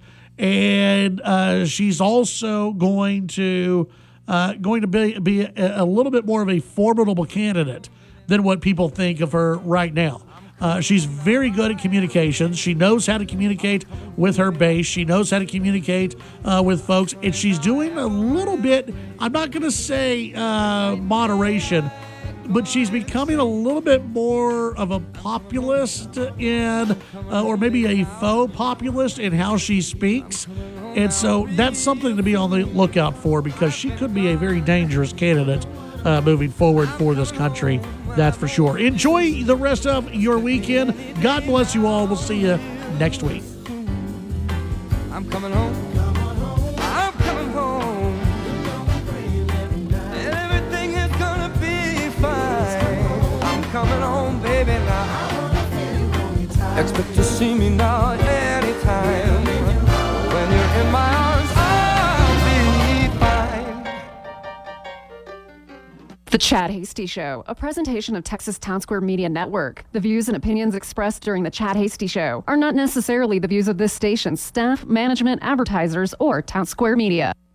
And uh, she's also going to uh, going to be, be a, a little bit more of a formidable candidate than what people think of her right now. Uh, she's very good at communications. She knows how to communicate with her base. She knows how to communicate uh, with folks. And she's doing a little bit, I'm not going to say uh, moderation, but she's becoming a little bit more of a populist in, uh, or maybe a faux populist in how she speaks. And so that's something to be on the lookout for because she could be a very dangerous candidate uh, moving forward for this country. That's for sure. Enjoy the rest of your weekend. God bless you all. We'll see you next week. I'm coming home. I'm coming home. Coming home, baby, now. Expect to see me now anytime. When you're in my arms, I'll be fine. The Chad Hasty Show, a presentation of Texas Town Square Media Network. The views and opinions expressed during the Chad Hasty Show are not necessarily the views of this station's staff, management, advertisers, or Town Square Media.